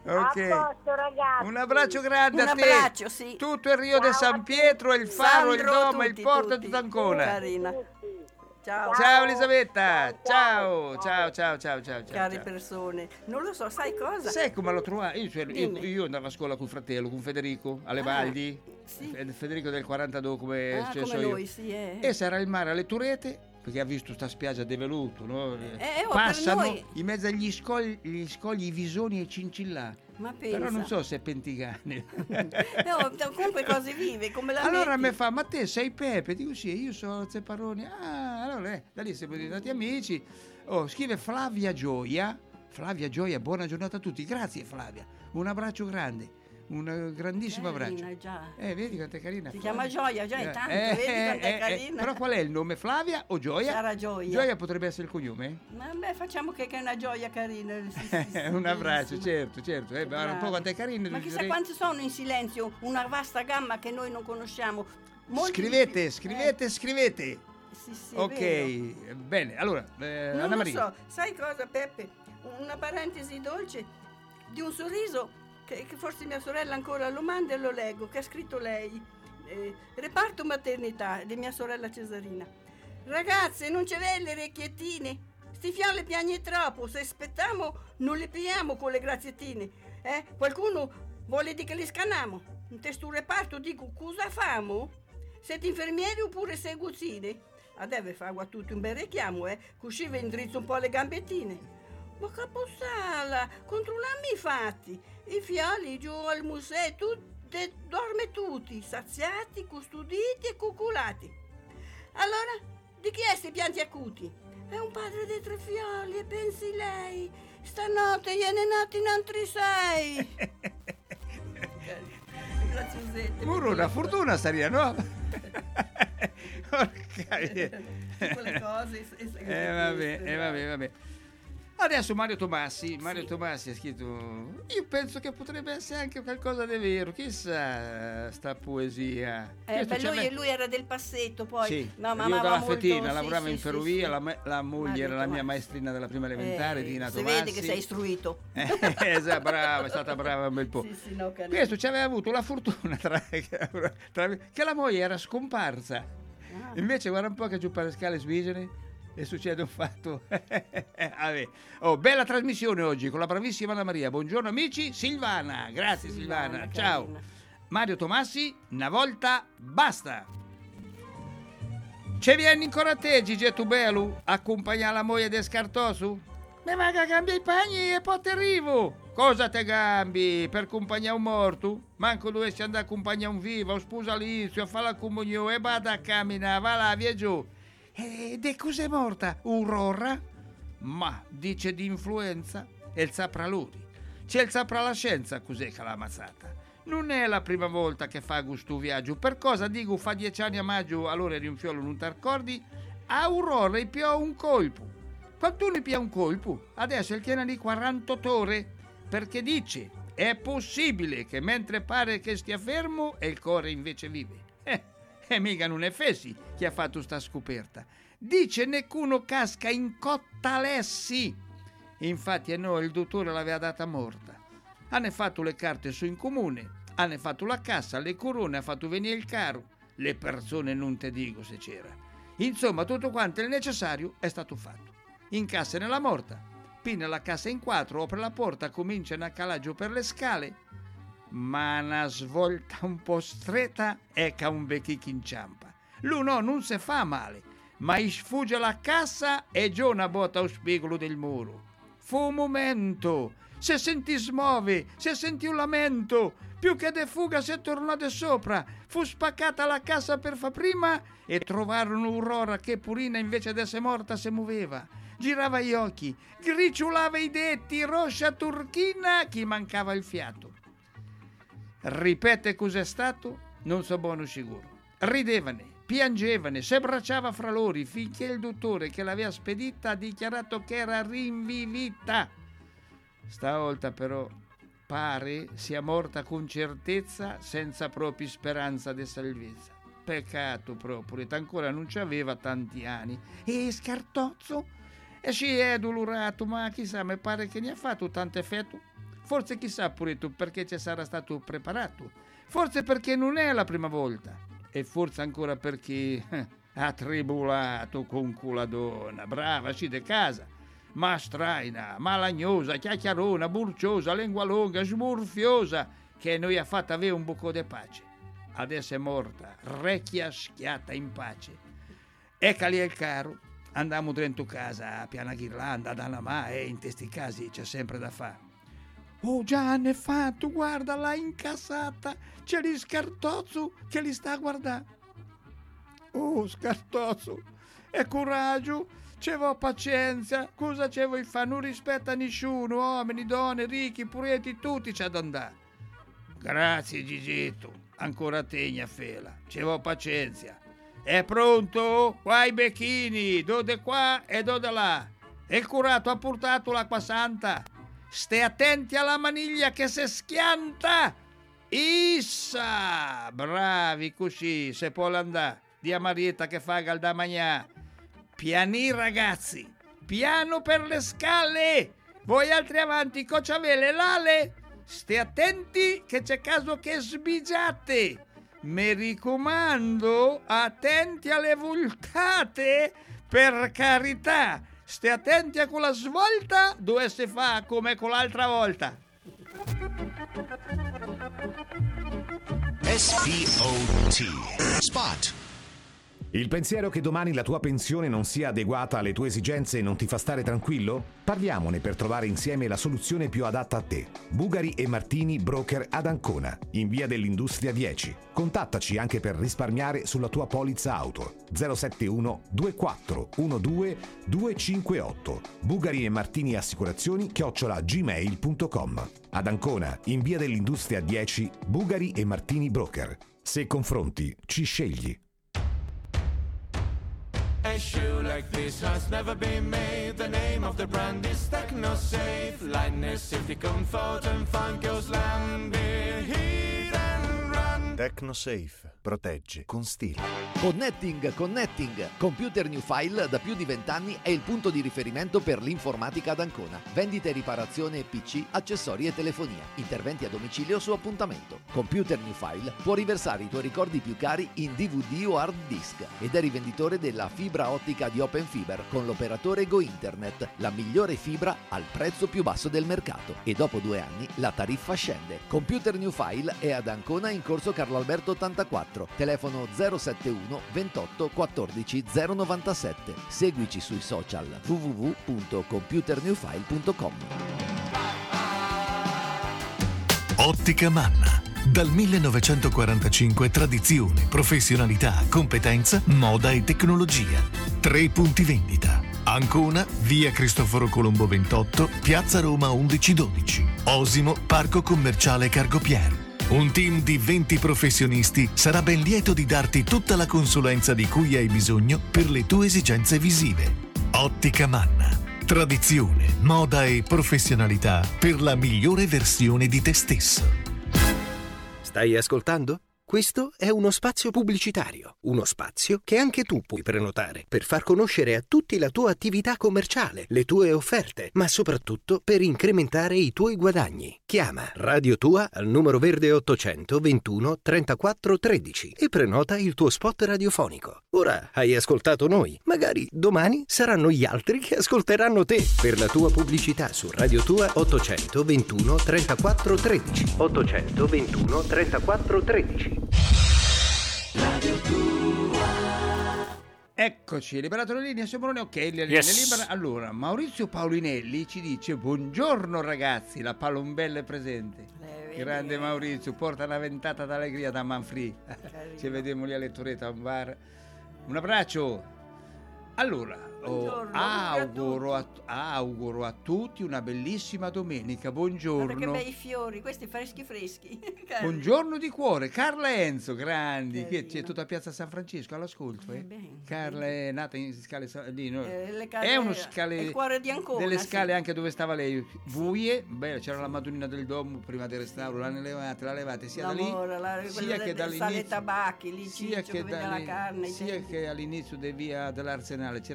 Ok. A posto, ragazzi. Un abbraccio grande Un a te. abbraccio, sì. Tutto il Rio de Ciao San a Pietro, il Faro, il Sandro, Doma, il tutti, Porto e tutti. tutta Ancona. Carina. Ciao. Ciao Elisabetta. Ciao, Ciao, ciao, ciao, ciao, Cari ciao. persone, non lo so, sai cosa? Sai come l'ho trovato? Dimmi. Io andavo a scuola con fratello, con Federico, alle Valdi. sì. Federico del 42 come Ah, stesso come io. noi, sì, E sarà il mare alle Turete, perché ha visto sta spiaggia develuto, no? per Passano noi- in mezzo agli scogli, i visoni e i cincillà. Ma pensa. Però non so se è penticane. No, comunque cose vive, come la Allora metti? mi fa, ma te sei Pepe? Dico sì, io sono Zepparoni. Ah, allora da lì siamo diventati amici. Oh, scrive Flavia Gioia. Flavia Gioia, buona giornata a tutti. Grazie Flavia, un abbraccio grande, un grandissimo abbraccio. Carina, già. Vedi quanto è carina. Si Flavia. chiama Gioia, già è tanto, vedi quanto è carina. Però qual è il nome? Flavia o Gioia? Sarà Gioia. Gioia potrebbe essere il cognome? Vabbè, facciamo che è una gioia carina. Sì, Un abbraccio, bellissima. certo. Guarda un po' Bravi. quanto è carino. Ma chissà quanti sono in silenzio, una vasta gamma che noi non conosciamo. Molti di più. Scrivete. Sì, è vero. Ok, bene. Allora, Non Anna lo Maria. so, sai cosa Peppe? Una parentesi dolce di un sorriso che forse mia sorella ancora lo manda e lo leggo, che ha scritto lei. Reparto maternità di mia sorella Cesarina. Ragazze, non ce l'hai le orecchiettine? Sti fiamme piagne troppo, se aspettiamo non le pigliamo con le graziettine. Qualcuno vuole dire che li scanniamo. In testo reparto dico, cosa famo? Siete infermieri oppure seguzzine? Deve fare tutto un bel richiamo, così vi indrizzo un po' le gambettine. Ma capossala, controllammi i fatti. I fiali giù al museo, dorme tutti, saziati, custoditi e cuculati. Allora, di chi è sti pianti acuti? È un padre dei 3 fiali e pensi lei, stanotte gliene nati in altri 6. Graziosette. Muro una fortuna staria, no? Porca miseria. Quelle cose. Vabbè. Adesso Mario Tomassi ha scritto, io penso che potrebbe essere anche qualcosa di vero, chissà sta poesia. Lui era del Passetto, poi Sì, no, ma io amava dalla molto, Fetina, sì, lavorava sì, in sì, ferrovia, sì. la moglie Mario era la mia Tomassi. maestrina della prima elementare, Dina si Tomassi. vede che sei istruito. Esatto, brava, è stata brava un bel po'. Sì, no, carino. Questo ci aveva avuto la fortuna che la moglie era scomparsa. Invece guarda un po' che giù per le scale sviggere e succede un fatto. Vabbè. Oh, bella trasmissione oggi con la bravissima Anna Maria. Buongiorno amici, Silvana. Grazie Silvana. Ciao. Carina. Mario Tomassi, una volta basta. Ci vieni ancora te, Gigi Tubelu, accompagna la moglie del Scartosu? Me vaga cambia i pagni e poi ti arrivo. Cosa te gambi per accompagnare un morto? Manco dovessi andare a accompagnare un vivo, o sposa all'inizio, a fare la comunione e vada a camminare, va là, via giù. Ed è cos'è morta? Aurora? Ma dice di influenza e il sapra lui. C'è il sapra la scienza, cos'è che l'ha ammazzata. Non è la prima volta che fa questo viaggio. Per cosa dico fa 10 anni a maggio, allora eri un fiolo, non t'accordi? Aurora piò un colpo. Quando ne pia un colpo, adesso il tiene lì 48 ore, perché dice, è possibile che mentre pare che stia fermo e il cuore invece vive. E mica non è Fessi che ha fatto sta scoperta. Dice nessuno casca in cotta lessi. Infatti a noi il dottore l'aveva data morta. Hanno fatto le carte su in comune, hanno fatto la cassa, le corone, ha fatto venire il caro. Le persone non te dico se c'era. Insomma, tutto quanto il necessario è stato fatto. Incassa nella morta, pina la cassa in 4, apre la porta, cominciano a calare giù per le scale. Ma una svolta un po' stretta è che un becchic inciampa. Lui no, non si fa male, ma sfugge la cassa e giù una botta allo spigolo del muro. Fu un momento, se sentì smuove, se sentì un lamento, più che de fuga si è tornato sopra, fu spaccata la cassa per fa prima e trovarono Aurora che purina invece di essere morta si muoveva. Girava gli occhi, griciolava i detti, roscia turchina, chi mancava il fiato. Ripete cos'è stato? Non so buono sicuro. Ridevane, piangevane, si abbracciava fra loro finché il dottore che l'aveva spedita ha dichiarato che era rinvivita. Stavolta però pare sia morta con certezza senza proprio speranza di salvezza. Peccato proprio, ancora non ci aveva tanti anni. E Scartozzo? E sì, è dolorato, ma chissà, mi pare che ne ha fatto tanto effetto. Forse chissà pure tu perché ci sarà stato preparato. Forse perché non è la prima volta. E forse ancora perché ha tribulato con quella donna. Brava, ci de casa. Ma straina, malagnosa, chiacchierona, burciosa, lingua lunga, smorfiosa, che noi ha fatto avere un buco di pace. Adesso è morta, recchia schiatta in pace. Eccali il caro. Andiamo dentro casa, a piana ghirlanda, da una mano, e in questi casi c'è sempre da fare. Oh, già ne fatto, guarda, l'ha incassata, c'è lì Scartozzo che li sta a guardare. Oh, Scartozzo, e coraggio, c'è pazienza, cosa c'è vuoi fare? Non rispetta nessuno, uomini, donne, ricchi, puretti, tutti c'è da andare. Grazie, Gigito, ancora tegna fela, c'è pazienza. È pronto? Qua i becchini, do de qua e do de là. E il curato ha portato l'acqua santa. Stai attenti alla maniglia che se schianta. Issa! Bravi così, se può andare. Di a Marietta che fa da mangià. Piani ragazzi, piano per le scale. Voi altri avanti, cocciavele, l'ale. Stai attenti che c'è caso che sbigiate. Mi raccomando, attenti alle voltate, per carità. Stai attenti a quella svolta, dove si fa come con l'altra volta. SPOT Spot. Il pensiero che domani la tua pensione non sia adeguata alle tue esigenze non ti fa stare tranquillo? Parliamone per trovare insieme la soluzione più adatta a te. Bugari e Martini Broker ad Ancona, in via dell'Industria 10. Contattaci anche per risparmiare sulla tua polizza auto. 071 24 12 258. Bugari e Martini Assicurazioni @gmail.com. Ad Ancona, in via dell'Industria 10, Bugari e Martini Broker. Se confronti, ci scegli. A shoe like this has never been made. The name of the brand is TechnoSafe. Lightness, safety, comfort and fun goes land. Hit and run. TechnoSafe. Protegge con stile. Connecting. Computer New File da più di 20 anni è il punto di riferimento per l'informatica ad Ancona. Vendita e riparazione PC, accessori e telefonia. Interventi a domicilio su appuntamento. Computer New File può riversare i tuoi ricordi più cari in DVD o hard disk ed è rivenditore della fibra ottica di Open Fiber con l'operatore Go Internet, la migliore fibra al prezzo più basso del mercato. E dopo 2 anni la tariffa scende. Computer New File è ad Ancona in corso Carlo Alberto 84. Telefono 071 28 14 097. Seguici sui social www.computernewfile.com. Ottica Manna. Dal 1945 tradizione, professionalità, competenza, moda e tecnologia. 3 punti vendita. Ancona, via Cristoforo Colombo 28, piazza Roma 1112. Osimo, parco commerciale Cargopier. Un team di 20 professionisti sarà ben lieto di darti tutta la consulenza di cui hai bisogno per le tue esigenze visive. Ottica Manna. Tradizione, moda e professionalità per la migliore versione di te stesso. Stai ascoltando? Questo è uno spazio pubblicitario, uno spazio che anche tu puoi prenotare per far conoscere a tutti la tua attività commerciale, le tue offerte, ma soprattutto per incrementare i tuoi guadagni. Chiama Radio Tua al numero verde 800 21 34 13 e prenota il tuo spot radiofonico. Ora hai ascoltato noi, magari domani saranno gli altri che ascolteranno te. Per la tua pubblicità su Radio Tua 800 21 34 13. 800 21 34 13. Radio Tua. Eccoci, liberato le linee, Simone, ok, le linee Yes. libere. Allora, Maurizio Paulinelli ci dice: buongiorno ragazzi, la palombella è presente. Grande Maurizio, porta una ventata d'allegria da Manfree. Ci vediamo lì a Lettoretta, a un bar. Un abbraccio. Allora, auguro a tutti una bellissima domenica. Buongiorno. Guarda che bei fiori, questi freschi. Buongiorno di cuore, Carla e Enzo, grandi. Che c'è tutta Piazza San Francisco all'ascolto. Carla è nata in scale lì, no? È uno scale, il cuore di Ancona, delle scale sì. anche dove stava lei, buie. Beh, c'era la Madonnina del Domo prima del restauro, l'hanno levate sia da lì sia che dall'inizio, tabacchi, lì sia che la carne, che all'inizio di via dell'Arsenale c'era un'altra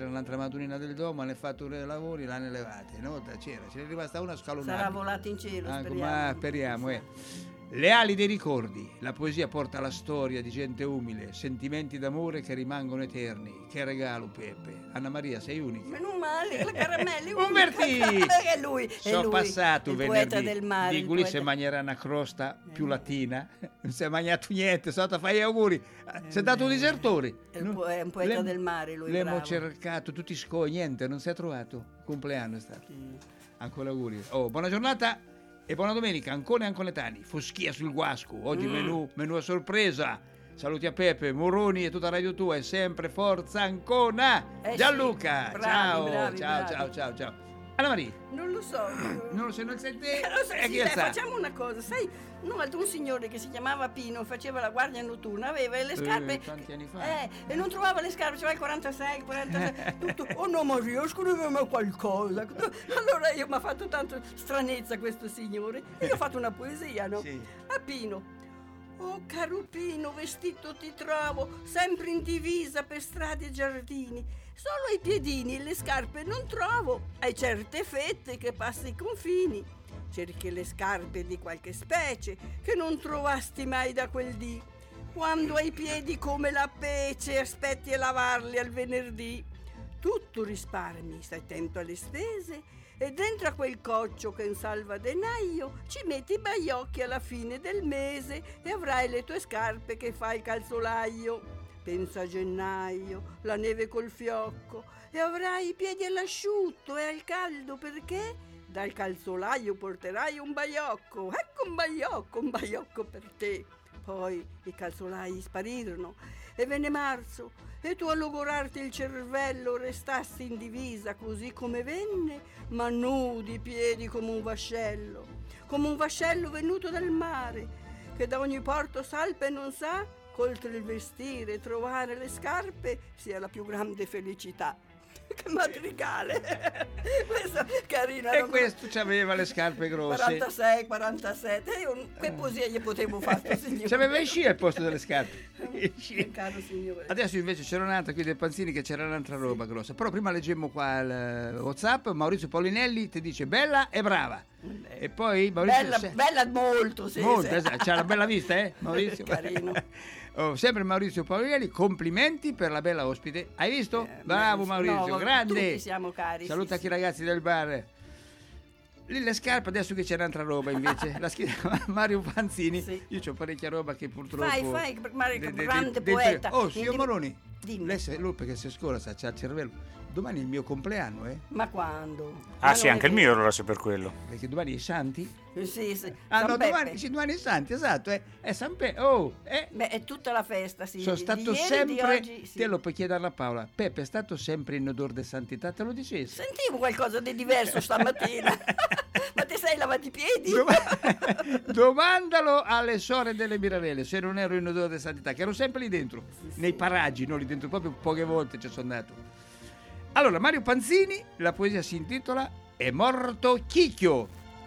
Madonnina del Domo, hanno fatto i lavori, l'hanno levate, no? Ce n'è rimasta una scalonata. Sarà volata in cielo, speriamo. Ma speriamo. Le ali dei ricordi, la poesia porta la storia di gente umile, sentimenti d'amore che rimangono eterni. Che regalo, Peppe. Anna Maria, sei unica. Meno male, la caramella. Umbertì! È lui. Sono passato il venerdì. poeta del mare. Di cui si mangerà una crosta più latina. Non si è mangiato niente, sono fai gli auguri. Sei dato un disertore. È un poeta del mare, lui. L'abbiamo cercato, tutti scoi, niente, non si è trovato. Compleanno è stato. Ancora auguri. Buona giornata. E buona domenica, Ancona e Anconetani, Foschia sul Guasco, oggi menù a sorpresa. Saluti a Peppe, Moroni e tutta Radio Tua e sempre forza Ancona. Gianluca, sì, bravi, ciao. Anna Maria. Non lo so. Non lo so, non sente. Facciamo una cosa, sai, un signore che si chiamava Pino, faceva la guardia notturna, aveva le scarpe tanti anni fa. E non trovava le scarpe, c'era il 46, tutto. Oh no Maria, scriveva qualcosa. Allora io mi ha fatto tanto stranezza questo signore e io ho fatto una poesia, no? Sì. A Pino. Oh caro Pino, vestito ti trovo, sempre in divisa per strade e giardini. Solo i piedini e le scarpe non trovo, hai certe fette che passi i confini. Cerchi le scarpe di qualche specie che non trovasti mai da quel dì. Quando hai i piedi come la pece aspetti a lavarli al venerdì. Tutto risparmi, stai attento alle spese e dentro a quel coccio che in salva denaio ci metti i baiocchi alla fine del mese e avrai le tue scarpe che fa il calzolaio. Pensa a gennaio, la neve col fiocco e avrai i piedi all'asciutto e al caldo perché dal calzolaio porterai un baiocco. Ecco un baiocco per te. Poi i calzolai sparirono e venne marzo e tu a logorarti il cervello restassi in divisa così come venne, ma nudi i piedi come un vascello venuto dal mare che da ogni porto salpa e non sa oltre il vestire, trovare le scarpe sia la più grande felicità. Che madrigale! Questo carino. E questo c'aveva le scarpe grosse. 46, 47. Io che poesia gli potevo fare, signore? C'aveva i sci al posto delle scarpe. Caro signore. Adesso invece c'era un'altra qui dei Panzini che c'era un'altra roba grossa. Però prima leggemmo qua il WhatsApp. Maurizio Paulinelli ti dice bella e brava. E poi Maurizio bella molto, sì. Molto, esatto. C'ha una bella vista, Maurizio. Carino. Sempre Maurizio Paulinelli, complimenti per la bella ospite. Hai visto? Bravo Maurizio, no, grande. Tutti siamo cari. Saluta anche i ragazzi del bar. Lì le scarpe, adesso che c'è un'altra roba invece. La scrive Mario Panzini. Sì. Io c'ho parecchia roba che purtroppo. Fai, Mario, grande poeta. Signor Moroni. Lui perché si scuola, c'ha il cervello. Domani è il mio compleanno, Ma quando? Sì, anche il mio allora se per quello. Perché domani è Santi? Sì. Domani è Santi, esatto, è San Peppe. Beh, è tutta la festa, sì. Sono stato sempre, te lo puoi chiedere a Paola, Peppe è stato sempre in odore di santità, te lo dicessi? Sentivo qualcosa di diverso stamattina. Ma ti sei lavato i piedi? Domandalo alle sorelle delle Mirarelle se non ero in odore di santità, che ero sempre lì dentro, nei paraggi, non lì dentro, proprio poche volte ci sono andato. Allora, Mario Panzini, la poesia si intitola È morto Chicchio.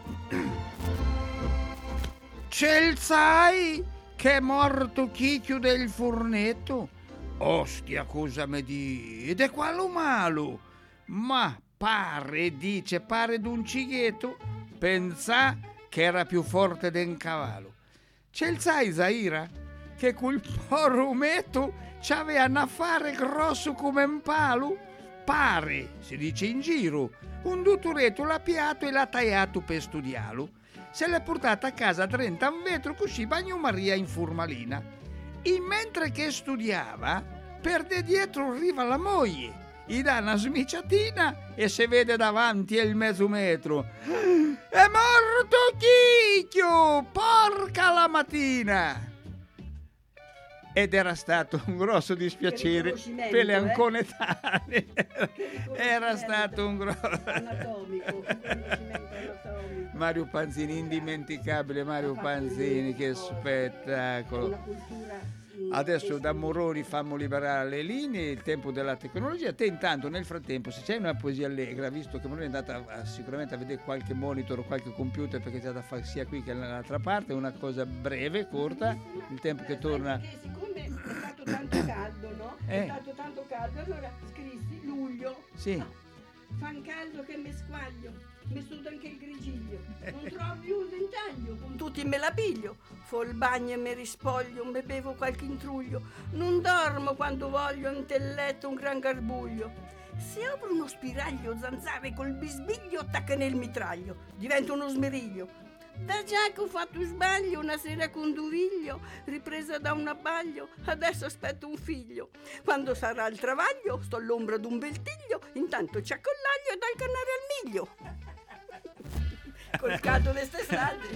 Ce sai che è morto Chicchio del Fornetto? Ostia, cosa mi di? Ed è quello malo. Ma pare d'un cighetto, pensa che era più forte d'un cavallo. Ce sai, Zaira, che quel porumetto c'aveva un affare grosso come un palo? Pare, si dice in giro, un dottoretto l'ha piato e l'ha tagliato per studiarlo. Se l'è portata a casa a 30 un vetro così bagnomaria in formalina. E mentre che studiava, perde dietro arriva la moglie, gli dà una smiciatina e si vede davanti il mezzo metro. È morto Chicchio, porca la mattina! Ed era stato un grosso dispiacere per le anconetane. Era stato un grosso anatomico. Mario Panzini, indimenticabile Mario Panzini, che spettacolo. Adesso da Moroni fammo liberare le linee, il tempo della tecnologia. Te intanto nel frattempo, se c'è una poesia allegra, visto che Moroni è andata sicuramente a vedere qualche monitor o qualche computer, perché c'è da fare sia qui che dall'altra parte, una cosa breve, corta, il tempo che torna. Siccome è stato tanto caldo, no? È stato tanto caldo, allora scrissi luglio figlio. Sì. Fan caldo che mi squaglio, mi suda anche il grigiglio. Non trovo più il ventaglio, con tutti me la piglio. Fo il bagno e mi rispoglio, mi bevo qualche intruglio. Non dormo quando voglio, in telletto un gran garbuglio. Se apro uno spiraglio, zanzare col bisbiglio attacca nel mitraglio. Divento uno smeriglio. Da già che ho fatto sbaglio una sera con Duviglio, ripresa da un abbaglio, adesso aspetto un figlio. Quando sarà il travaglio, sto all'ombra d'un bel tiglio, intanto c'è collaglio e dal canare al miglio. Col caldo d'estate.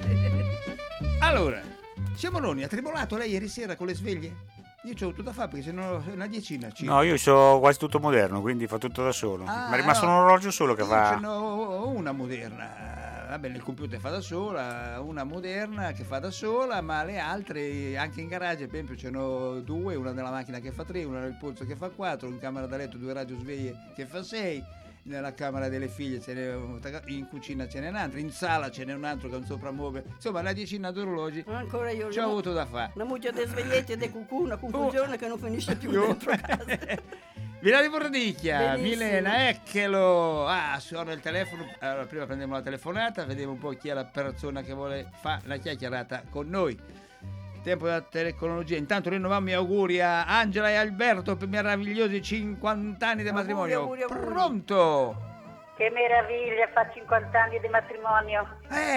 Allora, Siamoloni, ha tribolato lei ieri sera con le sveglie? Io c'ho tutto da fare perché se no una decina. No, io so quasi tutto moderno, quindi fa tutto da solo. Mi è rimasto un orologio solo che fa. Ce n'ho una moderna. Vabbè, nel computer fa da sola, una moderna che fa da sola, ma le altre anche in garage, per esempio ce n'ho 2, una nella macchina che fa 3, una nel polso che fa 4, in camera da letto 2 radiosveglie che fa 6, nella camera delle figlie ce n'è, in cucina ce n'è un altro, in sala ce n'è un altro che è un soprammobile, insomma una decina di orologi. Ancora io ci ho avuto da fare. Una mucchia di sveglietti e di cucù, una confusione che non finisce più dentro casa. Villario Bordicchia, Benissimo. Milena, eccolo. Suona il telefono. Allora, prima prendiamo la telefonata, vediamo un po' chi è la persona che vuole fare la chiacchierata con noi. Tempo della tecnologia. Intanto rinnoviamo gli auguri a Angela e Alberto per meravigliosi 50 anni di matrimonio. Auguri. Pronto? Che meraviglia, fa 50 anni di matrimonio.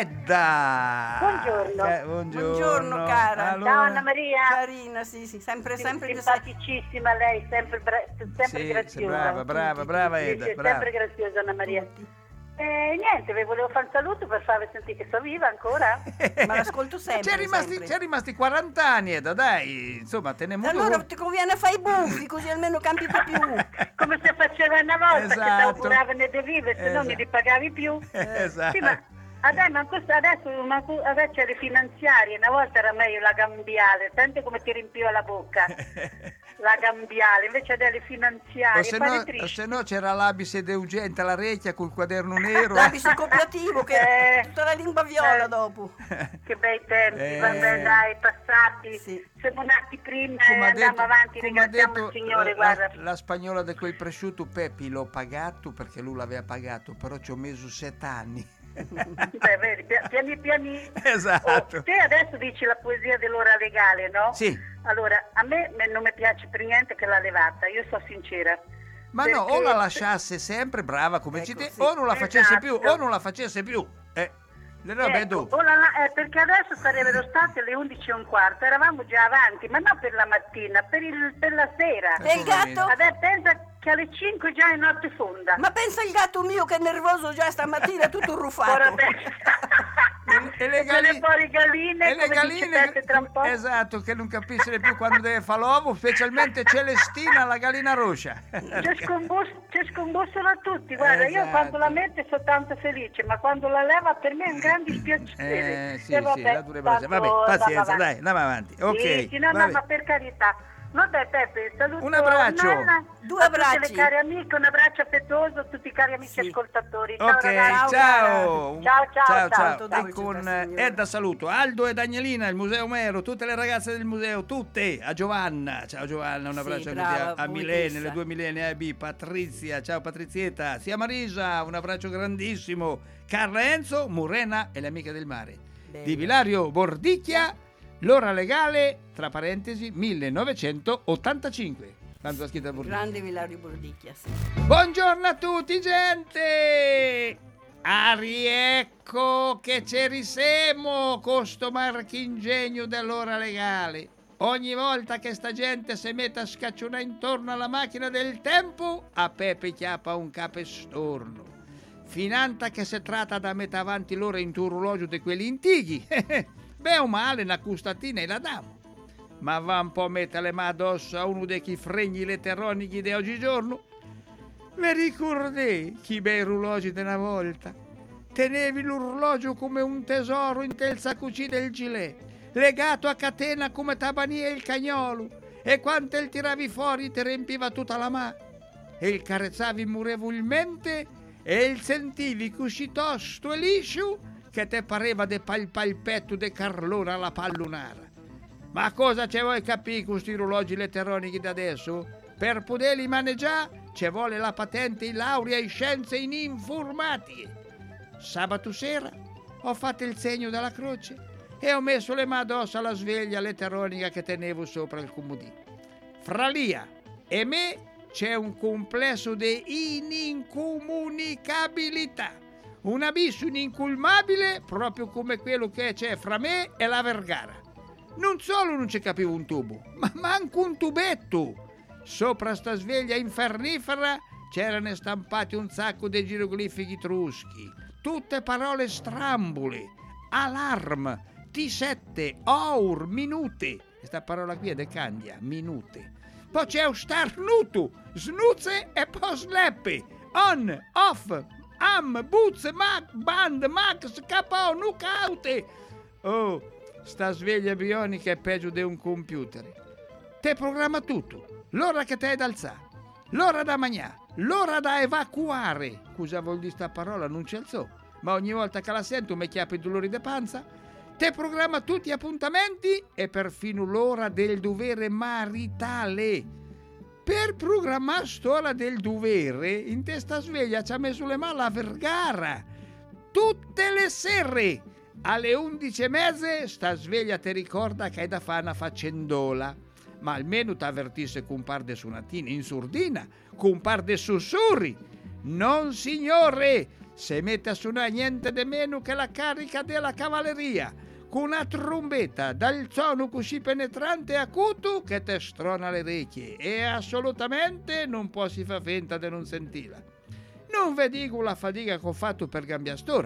Edda! Buongiorno. Buongiorno cara. Allora... Ciao Anna Maria. Carina, sì, sempre simpaticissima lei, sempre graziosa. Brava Edda. Sì, sempre graziosa Anna Maria. Niente, vi volevo fare un saluto per farvi sentire che sono viva ancora. Ma l'ascolto sempre. C'è rimasti 40 anni, Edda, dai, insomma, teniamo allora ti conviene fare i buffi, così almeno campi più. Come se faceva una volta, esatto. che ti auguravano di vivere, se non li pagavi più. Esatto. Sì, ma adesso c'è le finanziarie, una volta era meglio la cambiale, senti come ti riempiva la bocca. La cambiale, invece delle finanziarie. O se no c'era l'abisse deugente alla recchia col quaderno nero. L'abisse copiativo che è tutta la lingua viola dopo. Che bei tempi, vabbè dai, passati. Sì. Siamo nati prima e andiamo avanti, ringraziamo il Signore, guarda. La spagnola di quel prosciutto, Peppi, l'ho pagato perché lui l'aveva pagato, però ci ho messo 7 anni. Beh, vedi, piani. Esatto. Te adesso dici la poesia dell'ora legale, no? Sì. Allora, a me non mi piace per niente che l'ha levata, io sono sincera. Ma perché... no, o la lasciasse sempre brava come dici te, o non la facesse più, o non la facesse più. Le robe perché adesso sarebbero state le 11:15, eravamo già avanti, ma non per la mattina, per la sera. E il gatto? Vabbè, pensa che alle 5 già è notte fonda. Ma pensa il gatto mio che è nervoso già stamattina, tutto rufato. E le galline, tra un po'. Esatto, che non capisce più quando deve fare l'uovo, specialmente Celestina, la gallina rossa. Ci scombussono tutti, guarda, io quando la mette sono tanto felice, ma quando la leva per me è un gran dispiacere. Vabbè, pazienza, dai, andiamo avanti. Ok. Sì, no, ma per carità. Vabbè Peppe, saluto un abbraccio. Nana, 2 abbracci. Tutte le cari amiche, un abbraccio affettuoso a tutti i cari amici ascoltatori. Ciao Ok, ragazzi. Ciao. E con Edda saluto Aldo e Danielina, il Museo Omero, tutte le ragazze del museo, tutte, a Giovanna. Ciao Giovanna, un abbraccio a Milene, le 2 Milene, a B, Patrizia, ciao Patrizietta, sia Marisa, un abbraccio grandissimo, Carla Enzo, Murena e le amiche del mare. Bene. Di Villario Bordicchia, l'ora legale, tra parentesi, 1985. Tanto la scritta Bordicchia. Grande Villario Bordicchia, sì. Buongiorno a tutti, gente! Riecco che ci risemo con sto marchingegno dell'ora legale. Ogni volta che sta gente si mette a scaccionare intorno alla macchina del tempo, a Pepe chiappa un capestorno. Finanta che si tratta da metà avanti l'ora in tuo orologio di quelli antichi. Beh o male, una custatina e la damo. Ma va un po' a mettere le mani addosso a uno dei chi fregni le terronichi di oggigiorno? Vi ricordate chi bei orologi di una volta? Tenevi l'orologio come un tesoro in tel saccucì del gilet, legato a catena come tabania il cagnolo, e quando il tiravi fuori ti riempiva tutta la mano, e il carezzavi murevolmente, e il sentivi così tosto e liscio che te pareva de palpetto de Carlona alla pallonara. Ma cosa ce vuoi capire con questi orologi letteronici da adesso? Per poterli maneggiare ci vuole la patente in laurea in scienze in informatiche. Sabato sera ho fatto il segno della croce e ho messo le mani addosso alla sveglia elettronica che tenevo sopra il comodino. Fra Lia e me c'è un complesso di inincomunicabilità, un abisso ininculmabile proprio come quello che c'è fra me e la Vergara. Non solo non ci capivo un tubo, ma manco un tubetto. Sopra sta sveglia infernifera c'erano stampati un sacco di geroglifici etruschi, tutte parole strambole: alarm, T7, hour, minute. Questa parola qui è de Candia, minute. Poi c'è un starnuto, snuzze e poi sleppe, on, off, am, boots, mac, band, max, KO, nucaute. Oh, sta sveglia bionica è peggio di un computer. Te programma tutto, l'ora che te hai da alzare, l'ora da mangiare, l'ora da evacuare. Cosa vuol dire sta parola? Non ci alzò, ma ogni volta che la sento mi chiappa i dolori di panza. Te programma tutti gli appuntamenti e perfino l'ora del dovere maritale. Per programmare st'ora del dovere, in testa sveglia ci ha messo le mani la Vergara. Tutte le sere, alle 11:30, sta sveglia ti ricorda che hai da fare una faccendola. Ma almeno ti avvertisse con un par de sonatine in sordina, con un par de sussurri. Non signore, se mette a suonare niente di meno che la carica della cavalleria, con una trombetta dal suono così penetrante e acuto che te strona le orecchie e assolutamente non può si fa finta di non sentirla. Non vi dico la fatica che ho fatto per cambiare st'ora,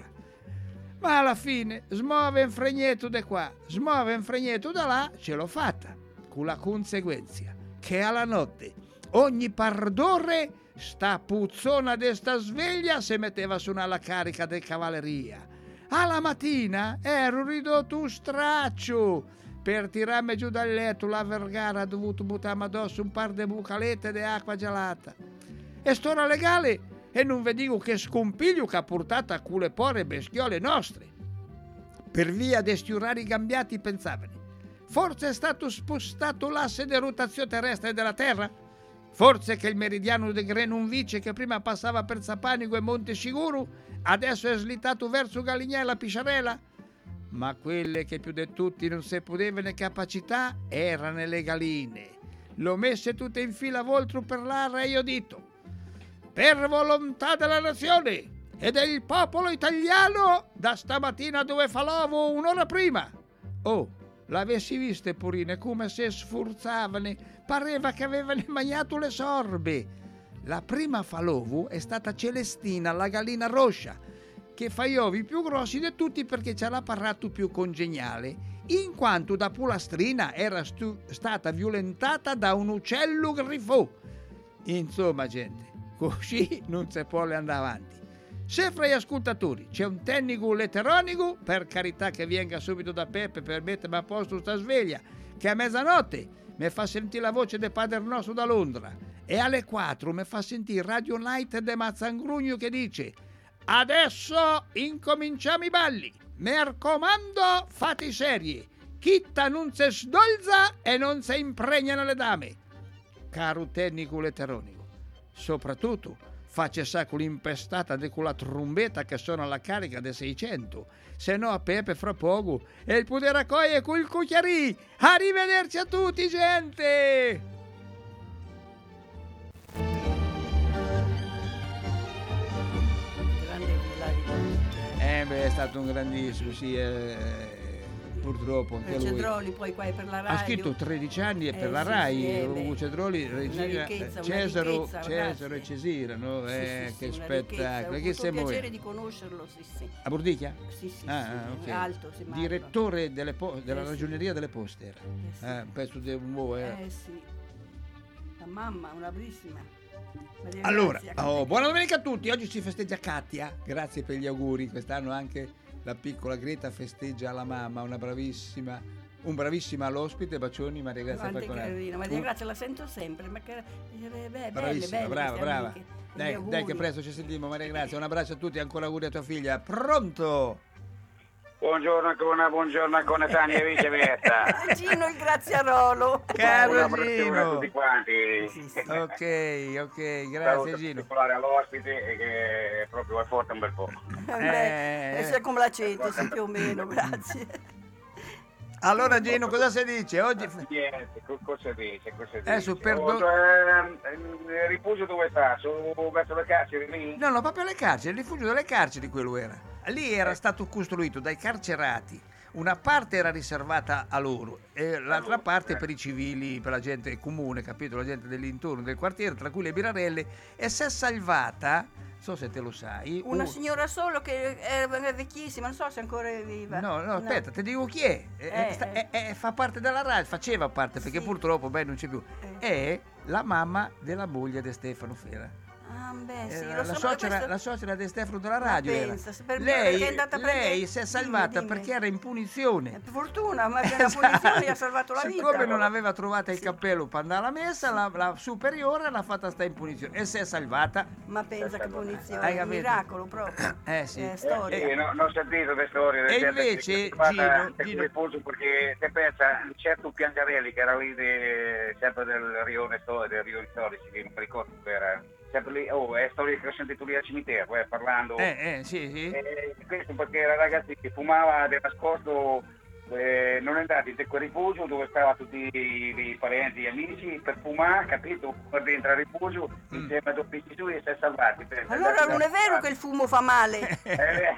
ma alla fine smuove un fregnetto di qua, smuove un fregnetto da là, ce l'ho fatta, con la conseguenza che alla notte ogni par d'ore sta puzzona de sta sveglia si metteva a suonare la carica di cavalleria. Alla mattina ero ridotto un straccio. Per tirarmi giù dal letto la Vergara ha dovuto buttarmi addosso un par di bucalette di acqua gelata. E st'ora legale e non vi dico che scompiglio che ha portato a cule porre bestiole nostre. Per via di sti orari cambiati pensavano, forse è stato spostato l'asse di rotazione terrestre della Terra? Forse che il meridiano di Greenwich che prima passava per Sapanico e Montesicuro adesso è slittato verso Galignà e la Pisciarella? Ma quelle che più di tutti non si potevano capacità erano le galline. L'ho messe tutte in fila voltro per l'aria e io dito: per volontà della nazione e del popolo italiano, da stamattina dove fa l'uovo un'ora prima. Oh, l'avessi viste purine come se sforzavano, pareva che avevano mangiato le sorbe. La prima falovu è stata Celestina, la gallina rossa, che fa gli ovi più grossi di tutti perché c'ha l'apparato più congeniale, in quanto da pulastrina era stata violentata da un uccello grifò. Insomma, gente, così non si può andare avanti. Se fra gli ascoltatori c'è un tecnico letteronico, per carità che venga subito da Peppe per mettermi a posto sta sveglia, che a mezzanotte mi fa sentire la voce del Padre Nostro da Londra e alle 4 mi fa sentire Radio Night de Mazzangrugno che dice: adesso incominciamo i balli, mi raccomando fate serie, chitta non si sdolza e non si impregnano le dame. Caro tecnico letteronico, soprattutto faccia sacco l'impestata di quella trombetta che suona alla carica dei 600, se no a Pepe fra poco e il potere raccogliere col cucchiarì. Arrivederci a tutti, gente! È stato un grandissimo, sì, purtroppo anche lui. Cedroli poi qua è per la radio. Ha scritto 13 anni e per la Rai, Cedroli, Regina, Cesaro e Cesira, no? Che spettacolo. Che ho piacere di conoscerlo, sì. A Bordicchia? Sì, okay. Alto, direttore della ragioneria delle poste era. Un pezzo di un uovo sì. La mamma, una bravissima. Allora, buona domenica a tutti. Oggi si festeggia Katia, grazie per gli auguri. Quest'anno anche la piccola Greta festeggia la mamma, un bravissima all'ospite. Bacioni Maria Grazia Falconaro. Maria Grazia la sento sempre, ma che bravissima, belle, brava. Dai che presto ci sentiamo, Maria Grazia. Un abbraccio a tutti e ancora auguri a tua figlia. Pronto? Buongiorno ancora Tania e viceversa. Gino il Graziarolo. Caro a Gino. tutti quanti. Ok, grazie Gino. Particolare all'ospite che è proprio forte un bel po'. Sei come l'aceto, sì, più o meno, grazie. Allora Gino, cosa si dice oggi? Niente, cosa dice? Il rifugio dove sta? Verso le carceri lì? No, proprio le carceri, il rifugio delle carceri quello era. Lì era stato costruito dai carcerati. Una parte era riservata a loro e l'altra parte per i civili, per la gente comune, capito? La gente dell'intorno del quartiere, tra cui le birarelle, e si è salvata, non so se te lo sai. Una signora solo che era vecchissima, non so se ancora è viva. No, aspetta, ti dico chi è. Fa parte della radio, faceva parte perché purtroppo non c'è più. È la mamma della moglie di Stefano Fera. La suocera di Stefano della radio era. Lei si è salvata perché era in punizione. Per fortuna, ma la punizione gli ha salvato la vita. Siccome non aveva trovato il cappello per andare alla messa, la superiore l'ha fatta stare in punizione e si è salvata. Ma pensa che punizione, è un miracolo proprio. Sì. Storia. Non ho sentito le storie. E invece Gino, perché se pensa un certo Piangarelli che era lì sempre del rione storici, che non mi ricordo che era. Sempre lì, è storia che ho sentito lì al cimitero, parlando. Sì. Questo perché era ragazzi che fumava di nascosto, non è andato in quel rifugio dove stavano tutti i parenti e amici per fumare, capito? Per dentro al rifugio insieme a due figli suoi e si è salvati. Allora non è vero che il fumo fa male? È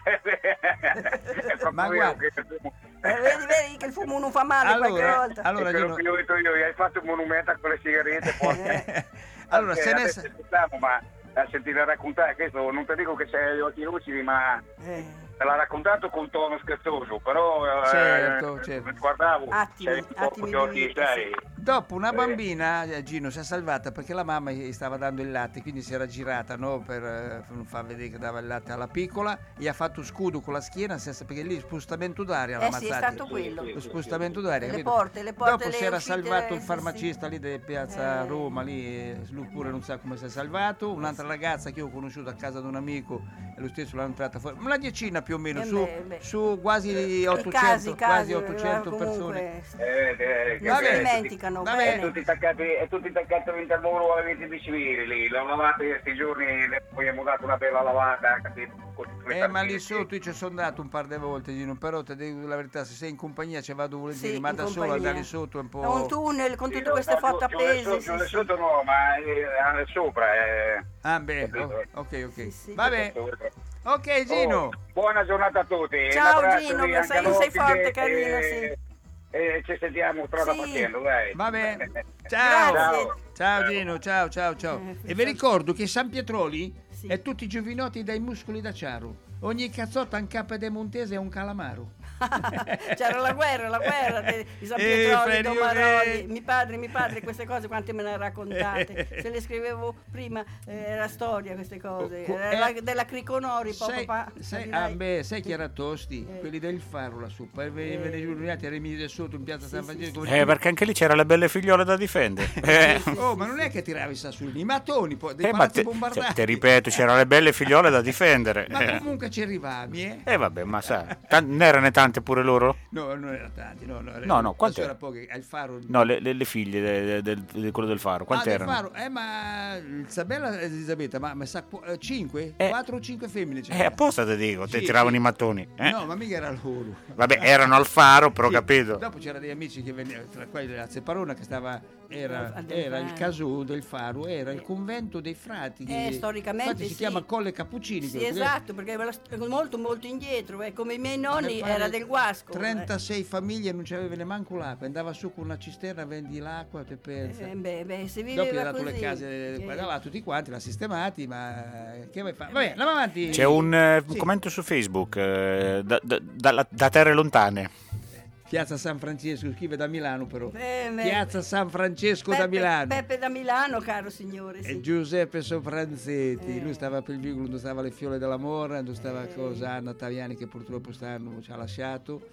ma guarda, vedi che il fumo non fa male qualche volta. Allora Gino, io hai fatto un monumento a quelle sigarette. Allora, se ne ma a sentire raccontare questo, non ti dico che sei agli occhi lucidi, ma te l'ha raccontato con tono scherzoso, però certo. guardavo attimi dopo una bambina Gino si è salvata perché la mamma gli stava dando il latte, quindi si era girata, no, per non far vedere che dava il latte alla piccola, gli ha fatto scudo con la schiena perché lì spostamento d'aria l'ha ammazzata. Sì, è stato quello. Lo spostamento d'aria, le porte dopo si era salvato il farmacista lì di piazza Roma, lì lui pure non sa come si è salvato. Un'altra ragazza che io ho conosciuto a casa di un amico e lo stesso l'hanno entrata fuori, una decina più o meno, su quasi 800 persone. Non si dimenticano. È tutti attaccati all'interno al muro alle vitime civili lì, l'ho lavato questi giorni, poi abbiamo dato una bella lavata, capito? Ma lì sotto io ci sono andato un par di volte, Gino, però ti dico la verità, se sei in compagnia ci vado volentieri, ma da solo andare lì sotto è un po'. È un tunnel con tutte queste foto appese. Sotto no, ma sopra ok. Vabbè. Ok Gino. Buona giornata a tutti. Ciao Gino, sei forte, carino, sì. Ci sentiamo strada facendo, dai. Va bene. Ciao Gino, ciao. E vi ricordo che San Pietroli è tutti giovinotti dai muscoli d'acciaro. Ogni cazzotta in capo de Montese è un calamaro. C'era la guerra di San Pietroli, Domaroli, mi padre, queste cose quante me ne ha raccontate. Se le scrivevo prima era storia queste cose, della Criconori, sai chi era tosti? Quelli del Faro lassù, poi venivano giornati a Remigio sotto in piazza San Francesco. Perché anche lì c'era le belle figliole da difendere. Ma non è che tiravi sassolini, i mattoni, dei palazzi bombardati. Ti ripeto, c'erano le belle figliole da difendere. Ma comunque ci arrivavi, vabbè, ma sai, ne erano tante pure loro? No, non erano tanti, no, quante era poche, al Faro. No, le figlie di quello del Faro, quante erano? Faro, ma Isabella Elisabetta, ma sa 5? 4 o 5 femmine c'erano. Apposta te dico, te tiravano i mattoni. No, ma mica era loro. Vabbè, erano al Faro, però capito. Dopo c'erano degli amici che venivano, tra cui la Zeparona che stava era il Casù del Faro, era il convento dei frati. Storicamente infatti si chiama Colle Cappuccini. Sì, esatto, perché molto indietro, come i miei nonni era del Guasco. 36 famiglie non c'aveva neanche l'acqua, andava su con una cisterna, vendi l'acqua, te pensa. Se dopo gli ha dato così, le case da là tutti quanti, l'ha sistemati, ma che vuoi fare? Vabbè, andiamo avanti. C'è un commento su Facebook da terre lontane. Piazza San Francesco, scrive da Milano però. Piazza San Francesco da Milano. Peppe da Milano, caro signore. E Giuseppe Sopranzetti, lui stava per il vicolo, dove stava le fiole dell'amore, dove stava cosa Anna Taviani che purtroppo ci ha lasciato.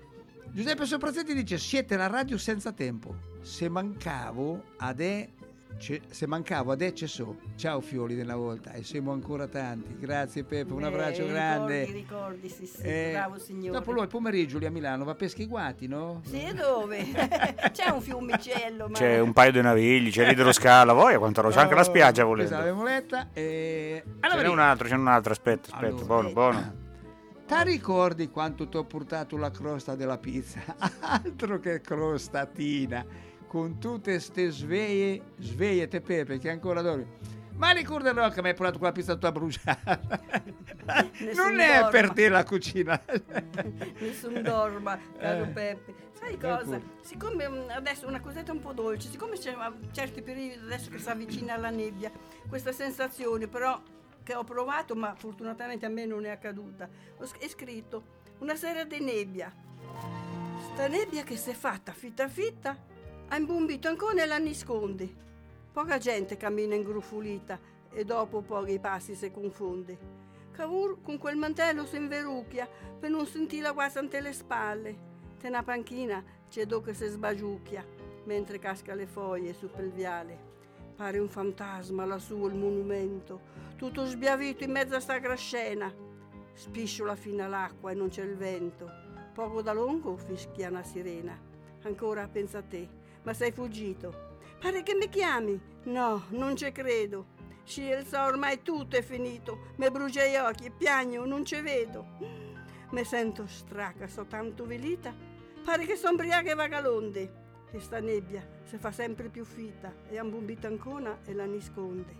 Giuseppe Sopranzetti dice: siete la radio senza tempo. Se mancavo se mancavo adesso so. Ciao Fioli della volta, e siamo ancora tanti. Grazie Peppe, un abbraccio grande. Ricordi, sì, bravo signore. Dopo lui il pomeriggio lì a Milano va a Peschiguati, no? Sì, dove? C'è un fiumicello. Ma... C'è un paio di navigli, c'è l'idroscala, voi quanto c'è anche la spiaggia volendo. Questa l'abbiamo letta. C'è un altro, aspetta, allora, buono. Ti ricordi quanto ti ho portato la crosta della pizza? Altro che crostatina, con tutte ste sveglie te Pepe che ancora dormi. Ma ricorderò che mi hai portato quella pizza tutta bruciata. Non è dorma per te la cucina. Nessun dorma, caro Peppe. Sai cosa? Siccome adesso una cosetta un po' dolce, siccome c'è certi periodi adesso che si avvicina alla nebbia, questa sensazione però che ho provato, ma fortunatamente a me non è accaduta, è scritto una sera di nebbia. Sta nebbia che si è fatta fitta ha imbumbito ancora e la nasconde. Poca gente cammina ingrufolita e dopo pochi passi si confonde. Cavour con quel mantello si inverucchia per non sentire la guasa ante le spalle. Te una panchina c'è do che si sbagiucchia mentre casca le foglie su per il viale. Pare un fantasma lassù il monumento, tutto sbiavito in mezzo a sta grascena. Spisciola fino all'acqua e non c'è il vento. Poco da lungo fischia una sirena. Ancora pensa a te, ma sei fuggito. Pare che mi chiami? No, non ci credo. Sciel so ormai tutto è finito. Me brucia gli occhi e piagno, non ci vedo. Me sento straca, so tanto velita. Pare che son briaca e vagalonde. E sta nebbia si fa sempre più fitta e ambumbita ancora e la nasconde.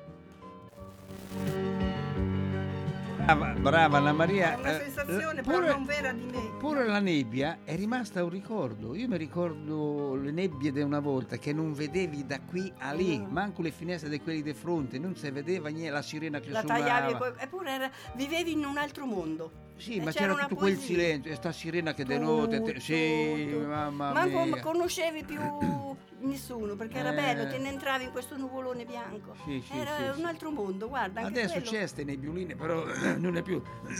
Brava Anna Maria. È una sensazione però non vera di me. Pure la nebbia è rimasta un ricordo. Io mi ricordo le nebbie di una volta che non vedevi da qui a lì, manco le finestre di quelli di fronte, non si vedeva niente, la sirena che la suonava. Tagliavi eppure vivevi in un altro mondo. Sì, ma c'era tutto quel silenzio, e sta sirena che denote. Sì, mamma mia. Ma conoscevi più nessuno, perché era bello, te ne entravi in questo nuvolone bianco. Sì, era un altro mondo, guarda. Adesso quello... c'è ste nebbioline, però non è più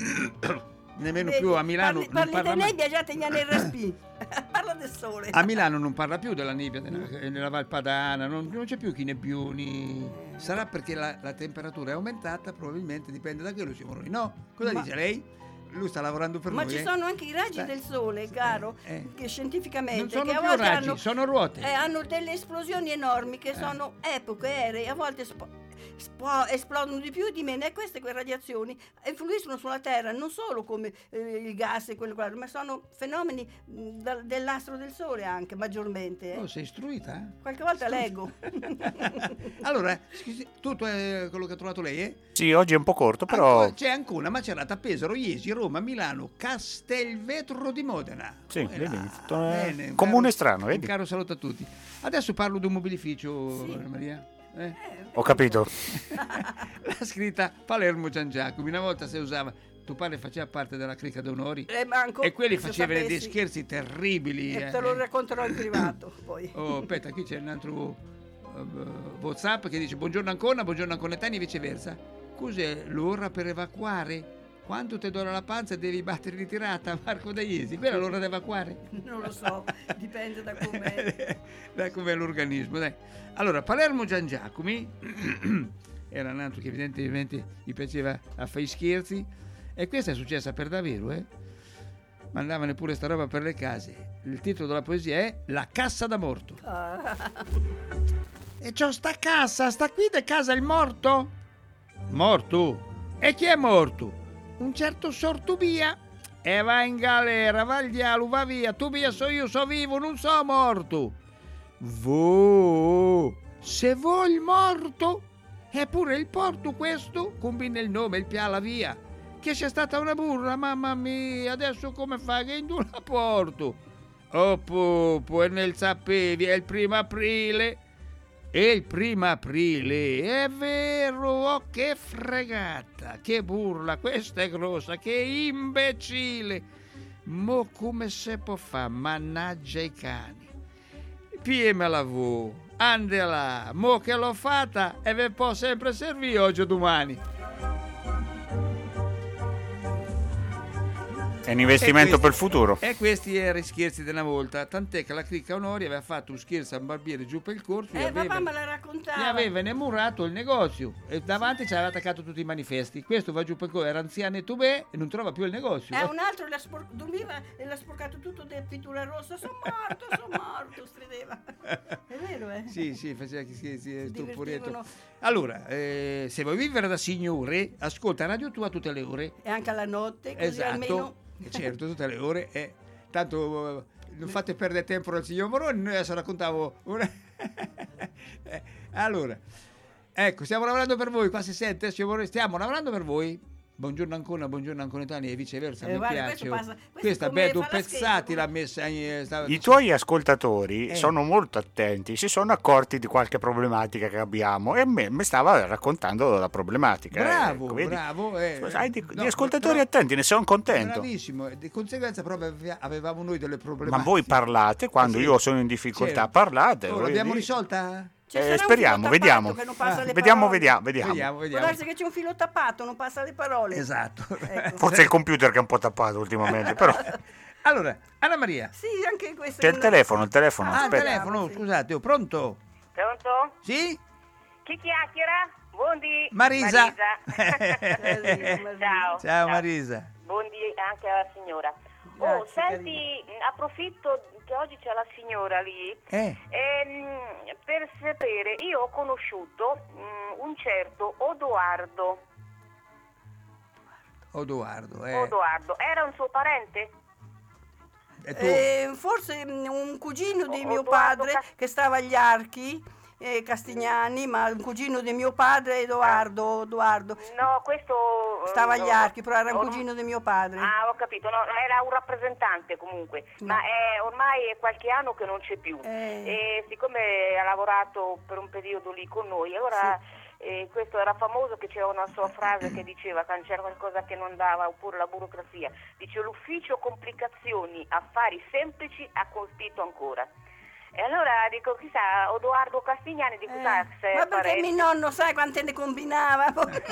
nemmeno più a Milano. Parli di nebbia, già te ne respiri. Parla del sole. A Milano non parla più della nebbia nella Valpadana, non c'è più chi nebbioni. Sarà perché la temperatura è aumentata, probabilmente dipende da quello, siamo noi. No? Cosa dice lei? Lui sta lavorando per noi. Ma ci sono anche i raggi del sole, caro, che scientificamente non sono che a più volte raggi, sono ruote. Hanno delle esplosioni enormi che sono epoche aeree, a volte esplodono di più e di meno, e queste radiazioni influiscono sulla Terra non solo come il gas e quello, ma sono fenomeni dell'astro del Sole anche maggiormente. Oh, sei istruita? Qualche volta leggo. Allora, scusi, tutto è quello che ha trovato lei, Sì, oggi è un po' corto, però c'è anche una macerata a Pesaro, Iesi, Roma, Milano, Castelvetro di Modena. sì, Bene, comune strano, un vedi? caro saluto a tutti. Adesso parlo di un mobilificio, Anna Maria. Ho capito. La scritta Palermo Gian Giacomo. Una volta si usava, tuo padre faceva parte della cricca d'onori e quelli facevano dei scherzi terribili. Te lo racconterò in privato poi. Oh, aspetta, qui c'è un altro WhatsApp che dice buongiorno Ancona, buongiorno Anconetani e viceversa. Cos'è l'ora per evacuare? Quando ti dora la panza devi battere di tirata, Marco Daiesi. Quella è l'ora da evacuare? Non lo so, dipende da com'è. Da com'è l'organismo, dai. Allora, Palermo Gian Giacomi era un altro che evidentemente gli piaceva a fare i scherzi, e questa è successa per davvero, Mandavano pure sta roba per le case. Il titolo della poesia è La cassa da morto. E c'ho sta cassa, sta qui da casa il morto? Morto? E chi è morto? Un certo Sortubia. E va in galera, va al diavolo, va via. Tubia so io, so vivo, non so morto. Se vuoi il morto, eppure il porto questo, combina il nome, il pia, la via. Che c'è stata una burla, mamma mia, adesso come fa che in due la porto? Oh pupo, e nel sapevi, è il 1° aprile. E il 1° aprile, è vero, oh che fregata, che burla, questa è grossa, che imbecille. Mo come se può fa, mannaggia i cani. Pieme lavoro, ande là, mo che l'ho fatta e ve può sempre servire oggi o domani. È un investimento per il futuro. E questi erano i scherzi della volta, tant'è che la Cricca Onori aveva fatto un scherzo a un barbiere giù per il corso e papà me la raccontava. gli aveva innamurato il negozio e davanti ci aveva attaccato tutti i manifesti. Questo va giù per il corso, era anziano e tubè e non trova più il negozio. Un altro dormiva e l'ha sporcato tutto di pittura rossa. Sono morto, strideva. È vero, eh? Sì, faceva stuporietto. Allora, se vuoi vivere da signore, ascolta Radio Tua tutte le ore. E anche alla notte, così esatto. almeno... Certo, tutte le ore. Tanto non fate perdere tempo al signor Moroni, noi adesso raccontavo una... Allora, ecco, stiamo lavorando per voi, qua si sente, signor Moroni, stiamo lavorando per voi. Buongiorno Ancona, buongiorno Anconetani e viceversa, mi guarda, piace. Questa Bedu Pezzati l'ha messa I tuoi ascoltatori sono molto attenti, si sono accorti di qualche problematica che abbiamo e mi stava raccontando la problematica. Bravo. Hai di ascoltatori attenti, ne sono contento. Bravissimo, di conseguenza proprio avevamo noi delle problematiche. Ma voi parlate, quando io sono in difficoltà parlate. L'abbiamo risolta? Speriamo, vediamo. Vediamo. Può darsi che c'è un filo tappato, non passa le parole. Esatto. Ecco. Forse è il computer che è un po' tappato ultimamente, però. Allora, Anna Maria. Sì, anche questo. C'è il telefono. Il telefono, scusate, pronto? Pronto? Sì? Chi chiacchiera? Buondì. Marisa. Ciao Marisa. Buondì anche alla signora. Grazie, senti, approfitto che oggi c'è la signora lì per sapere, io ho conosciuto un certo Odoardo, era un suo parente? Forse un cugino di mio padre che stava agli Archi, Castignani, ma un cugino di mio padre, Edoardo. No, questo... Stava agli Archi, però era un cugino di mio padre. Ah, ho capito, no, era un rappresentante comunque, ma ormai è qualche anno che non c'è più. E siccome ha lavorato per un periodo lì con noi, allora... questo era famoso, che c'era una sua frase che diceva che c'era qualcosa che non andava, oppure la burocrazia, dice: l'ufficio complicazioni, affari semplici ha colpito ancora. E allora dico, chissà, Odoardo Castignani di chissà se ma perché mio nonno sai quante ne combinava? Vabbè,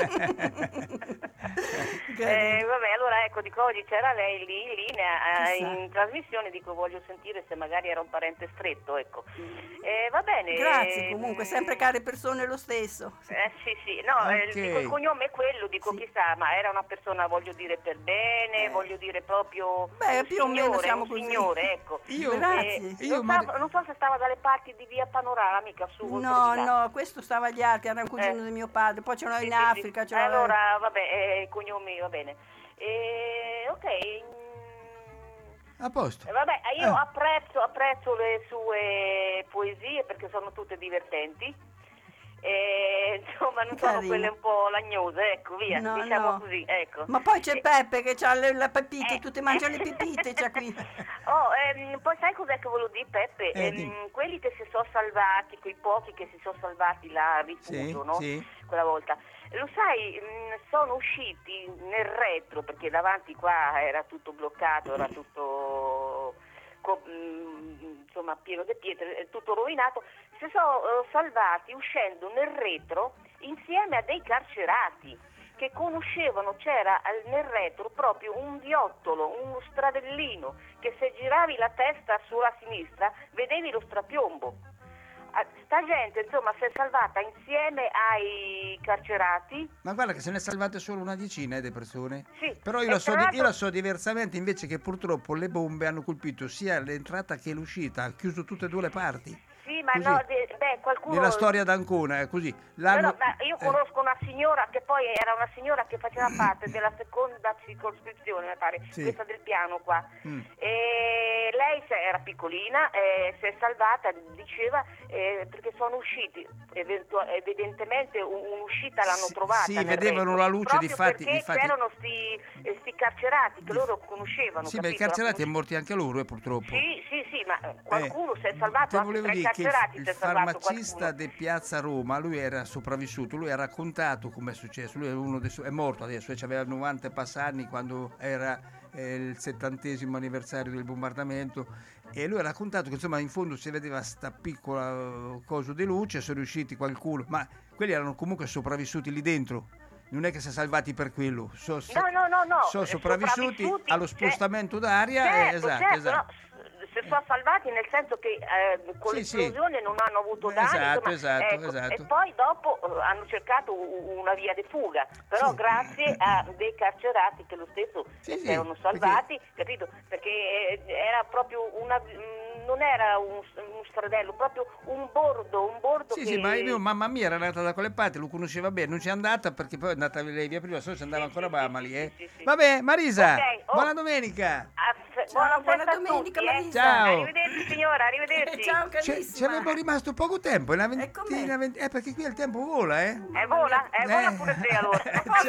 allora ecco, dico, oggi c'era lei lì in trasmissione, dico, voglio sentire se magari era un parente stretto, ecco. Va bene. Grazie, comunque, sempre care persone lo stesso. Sì, no, dico, il cognome è quello, dico, chissà, ma era una persona, voglio dire, per bene, voglio dire proprio più o meno siamo così. Signore, ecco. Grazie. Non so se stava dalle parti di via Panoramica su. No, questo stava agli Archi, era un cugino di mio padre, poi c'era in Africa. Sì. Allora, vabbè, i cognomi, va bene. Ok. A posto. Vabbè, io apprezzo le sue poesie perché sono tutte divertenti. Insomma, non sono quelle un po' lagnose, ecco, via, diciamo così, ecco. Ma poi c'è Peppe che ha la pepite, tutte mangiano le pepite, c'è qui. Poi sai cos'è che volevo dire, Peppe? Quelli che si sono salvati, quei pochi che si sono salvati là a rifugio, no? Sì. Quella volta. Lo sai, sono usciti nel retro, perché davanti qua era tutto bloccato, era tutto insomma pieno di pietre, tutto rovinato. Si sono salvati uscendo nel retro insieme a dei carcerati che conoscevano. C'era nel retro proprio un viottolo, uno stradellino, che se giravi la testa sulla sinistra vedevi lo strapiombo. Sta gente, insomma, si è salvata insieme ai carcerati. Ma guarda che se ne è salvate solo una decina di persone. Sì. Però io la so diversamente, invece, che purtroppo le bombe hanno colpito sia l'entrata che l'uscita, ha chiuso tutte e due le parti. Sì, ma così. no, qualcuno... Nella storia d'Ancona è così. Ma io conosco una signora che poi era una signora che faceva parte della seconda circoscrizione, mi pare, questa del piano qua. E lei era piccolina, si è salvata, diceva, perché sono usciti, evidentemente un'uscita l'hanno trovata. Sì, vedevano la luce, difatti. C'erano sti carcerati che loro conoscevano. Sì, i carcerati sono morti anche loro, purtroppo. Sì, ma qualcuno si è salvato, anche tra i carcerati. Il farmacista di Piazza Roma, lui era sopravvissuto, lui ha raccontato come è successo, lui è morto adesso, aveva 90 anni quando era il 70° anniversario del bombardamento, e lui ha raccontato che insomma in fondo si vedeva sta piccola cosa di luce, sono riusciti qualcuno, ma quelli erano comunque sopravvissuti lì dentro. non è che si è salvati per quello, no, sono sopravvissuti allo spostamento d'aria. Esatto. No, si sono salvati nel senso che con l'esplosione non hanno avuto danni, esatto. E poi dopo hanno cercato una via di fuga, però grazie a dei carcerati che lo stesso si erano salvati, capito? Perché era proprio non era un stradello, proprio un bordo Sì, ma mia mamma mia era nata da quelle parti, lo conosceva bene, non c'è andata perché poi è andata lei via prima, se no ci andava ancora mamma lì. Sì. Vabbè, Marisa, buona domenica. Buona domenica, Marisa. Ciao. Arrivederci signora, arrivederci. Ciao carissima. Ci avevo rimasto poco tempo, una ventina, perché qui il tempo vola, vola pure te allora.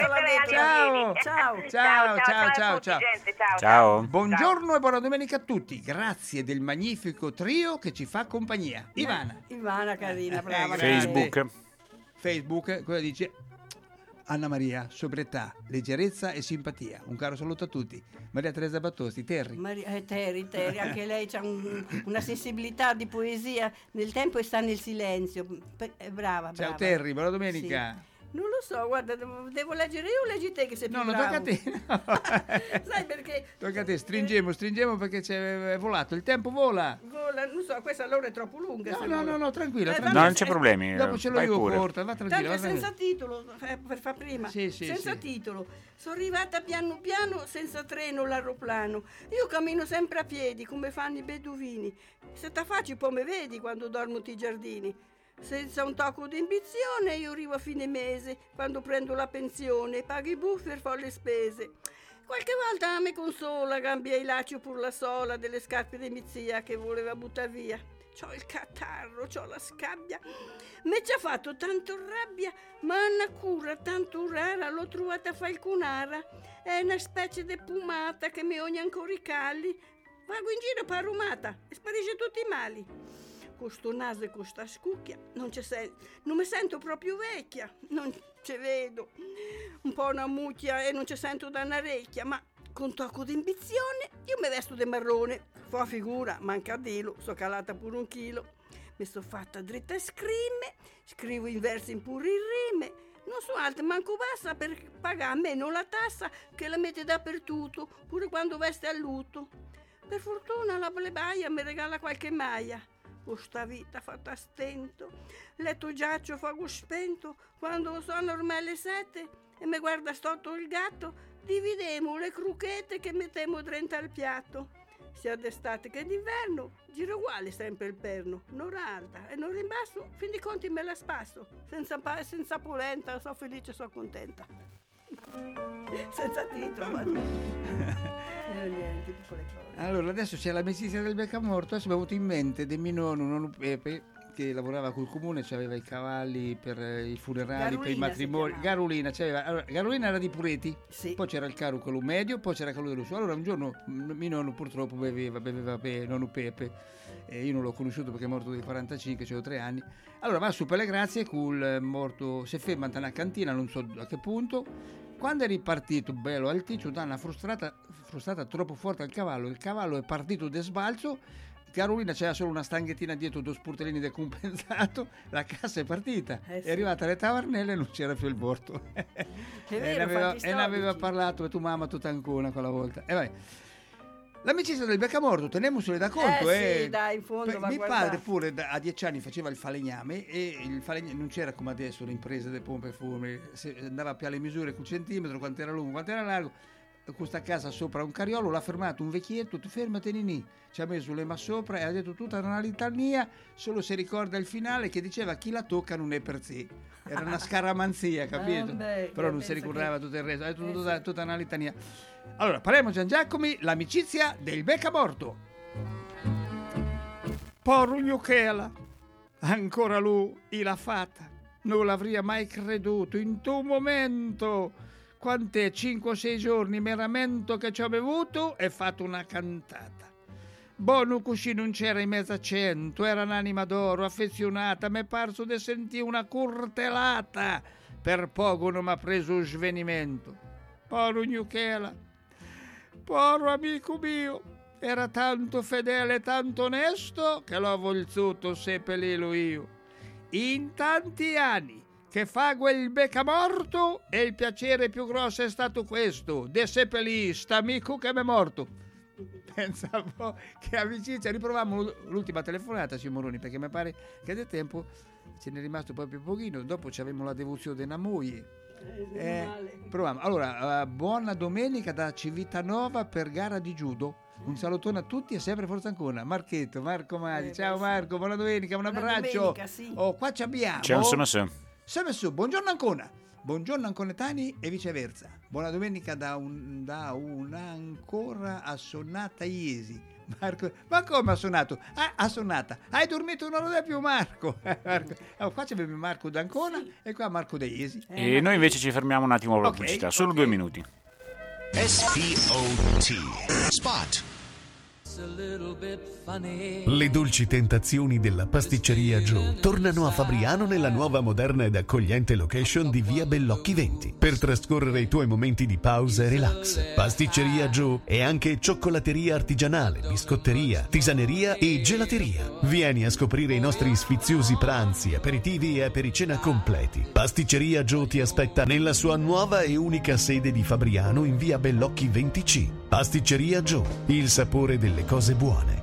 Ciao. Buongiorno e buona domenica a tutti. Grazie del magnifico trio che ci fa compagnia. Ivana carina, brava. Facebook, cosa dice? Anna Maria, sobrietà, leggerezza e simpatia. Un caro saluto a tutti. Maria Teresa Battosti, Terry. Terry, anche lei ha una sensibilità di poesia nel tempo e sta nel silenzio. Brava. Ciao Terry, buona domenica. Sì. Non lo so, guarda, devo leggere io o leggi te che sei più bravo? No, tocca a te. No. Sai perché? Tocca a te, stringiamo perché è volato, il tempo vola. Non so, questa allora è troppo lunga. No, tranquilla. No, non c'è problemi. Dopo ce l'ho io corta, va tranquilla. Tanto è senza titolo, per far prima. Senza titolo. Sono arrivata piano piano, senza treno, l'aeroplano. Io cammino sempre a piedi, come fanno i beduvini. Se ta faccio poi mi vedi quando dormo ti giardini. Senza un tocco di ambizione io arrivo a fine mese, quando prendo la pensione, pago i buffi e fo le spese. Qualche volta mi consola, cambia i lacci pur la sola delle scarpe di mia zia che voleva buttare via. C'ho il catarro, c'ho la scabbia, me ci ha fatto tanto rabbia, ma una cura tanto rara l'ho trovata falconara. È una specie di pumata che mi ogna ancora i calli. Vago in giro parrumata e sparisce tutti i mali. Con sto naso e con sta scucchia non mi sento proprio vecchia, non ci vedo, un po' una mucchia e non ci sento da una recchia, ma con tocco di ambizione io mi vesto di marrone, fa figura, manca a dirlo, so calata pure 1 chilo, mi sto fatta dritta e scrivo in versi in pure in rime, non so alta manco bassa per pagare meno la tassa che la mette dappertutto, pure quando veste a lutto. Per fortuna la plebaia mi regala qualche maglia. Questa vita fatta a stento, letto giaccio fago spento, quando sono ormai le 7 e mi guarda sotto il gatto, dividemo le cruchette che mettiamo dentro al piatto. Sia d'estate che d'inverno, giro uguale sempre il perno, un'ora alta e un'ora in basso, fin di conti me la spasso, senza polenta, so felice, so contenta. Senza titolo, niente, piccole cose. Allora, adesso c'è l'amicizia del Beccamorto. Adesso mi è venuto in mente di mio nonno Pepe, che lavorava col comune, aveva i cavalli per i funerali, per i matrimoni. Garulina, Garulina era di Pureti, poi c'era il carro quello medio, poi c'era quello dello suo. Allora un giorno mio nonno purtroppo beveva nonno Pepe, io non l'ho conosciuto perché è morto del 45, avevo 3 anni. Allora va su per le grazie, col morto si ferma in una cantina, non so a che punto. Quando è ripartito bello alticcio, da una frustata troppo forte al cavallo, il cavallo è partito de sbalzo. Carolina c'era solo una stanghettina dietro, 2 spurtellini decompensato, la cassa è partita, è arrivata alle tavernelle e non c'era più il morto. E ne aveva parlato tua mamma tutta ancona quella volta. E vai. L'amicizia del Beccamorto, teniamocene da conto. Sì, dai, in fondo va mio padre pure a 10 anni faceva il falegname e il falegname non c'era come adesso le imprese delle pompe e fumi, andava a piare le misure col centimetro, quanto era lungo, quanto era largo. Questa casa sopra un cariolo, l'ha fermato un vecchietto, tu fermati Nini, ci ha messo le mani sopra e ha detto tutta una litania, solo si ricorda il finale che diceva chi la tocca non è per sé, era una scaramanzia, capito? Però non si ricordava tutto il resto, è tutta una litania. Allora, parliamo Gian Giacomi, l'amicizia del Beccamorto. Porugnochela, ancora lui l'ha fatta, non l'avria mai creduto in tu momento. Quant'è 5 o 6 giorni meramento che ci ho bevuto e fatto una cantata. Buono così non c'era in mezzo a 100, era un'anima d'oro, affezionata, m'è parso di sentire una curtelata, per poco non m'ha preso un svenimento. Poro Gnuchela, poro amico mio, era tanto fedele, tanto onesto, che l'ho volzuto seppellirlo io. In tanti anni che fa quel beccamorto e il piacere più grosso è stato questo, de seppellì st'amico che m'è morto. Pensavo che amicizia, riproviamo l'ultima telefonata, Simoroni, perché mi pare che del tempo ce n'è rimasto proprio pochino, dopo c'avevamo la devozione della moglie. Proviamo. Allora, buona domenica da Civitanova per gara di judo. Un salutone a tutti e sempre forza ancora. Marco Masi, ciao Marco, buona domenica, un abbraccio. Sì. Oh, qua ci abbiamo. C'è un Su, buongiorno ancora. Buongiorno anconetani e viceversa. Buona domenica da una ancora assonnata Iesi. Marco, ma come assonnato? Assonnata. Hai dormito un'ora di più, Marco. Qua c'è Marco d'Ancona e qua Marco da Iesi. E noi invece ci fermiamo un attimo per la pubblicità, solo 2 minuti. SPOT Spot. Le dolci tentazioni della pasticceria Joe tornano a Fabriano nella nuova moderna ed accogliente location di via Bellocchi 20 per trascorrere i tuoi momenti di pausa e relax. Pasticceria Joe è anche cioccolateria artigianale, biscotteria, tisaneria e gelateria. Vieni a scoprire i nostri sfiziosi pranzi, aperitivi e apericena completi. Pasticceria Joe ti aspetta nella sua nuova e unica sede di Fabriano in via Bellocchi 20C. Pasticceria Joe, il sapore delle cose buone.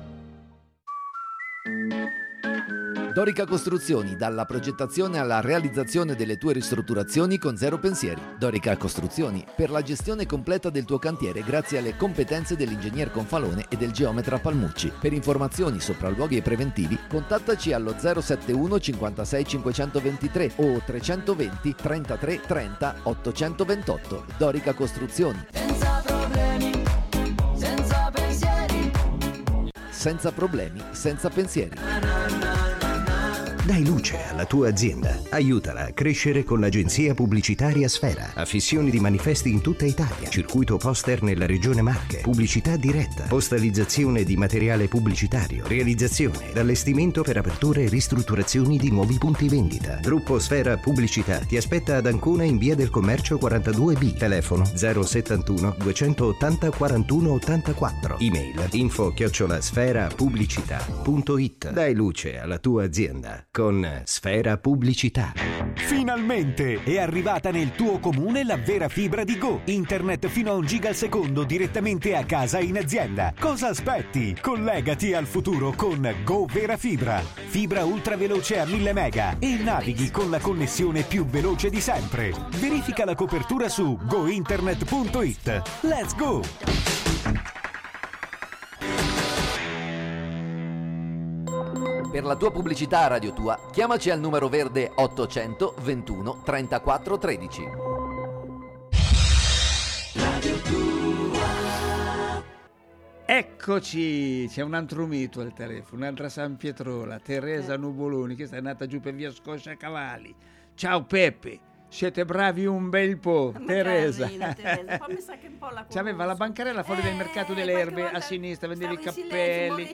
Dorica Costruzioni, dalla progettazione alla realizzazione delle tue ristrutturazioni con zero pensieri. Dorica Costruzioni, per la gestione completa del tuo cantiere grazie alle competenze dell'ingegner Confalone e del geometra Palmucci. Per informazioni, sopralluoghi e preventivi, contattaci allo 071 56 523 o 320 33 30 828. Dorica Costruzioni. Senza problemi, senza pensieri. Senza problemi, senza pensieri. Dai luce alla tua azienda. Aiutala a crescere con l'agenzia pubblicitaria Sfera. Affissioni di manifesti in tutta Italia. Circuito poster nella regione Marche. Pubblicità diretta. Postalizzazione di materiale pubblicitario. Realizzazione, allestimento per aperture e ristrutturazioni di nuovi punti vendita. Gruppo Sfera Pubblicità ti aspetta ad Ancona in via del Commercio 42B. Telefono 071 280 41 84. Email info@sferapubblicità.it. Dai luce alla tua azienda con Sfera Pubblicità. Finalmente è arrivata nel tuo comune la vera fibra di Go. Internet fino a 1 giga al secondo direttamente a casa in azienda. Cosa aspetti? Collegati al futuro con Go Vera Fibra. Fibra ultra veloce a 1000 mega e navighi con la connessione più veloce di sempre. Verifica la copertura su gointernet.it. Let's go! Per la tua pubblicità a Radio Tua, chiamaci al numero verde 800 21 34 13. Radio Tua. Eccoci, c'è un altro mito al telefono, un'altra San Pietrola, Teresa Nuboloni, che è nata giù per via Scosciacavalli. Ciao Peppe, siete bravi un bel po', Teresa. Teresa. Poi mi sa che un po' la C'aveva la bancarella fuori del mercato delle erbe a sinistra, vendeva i cappelli.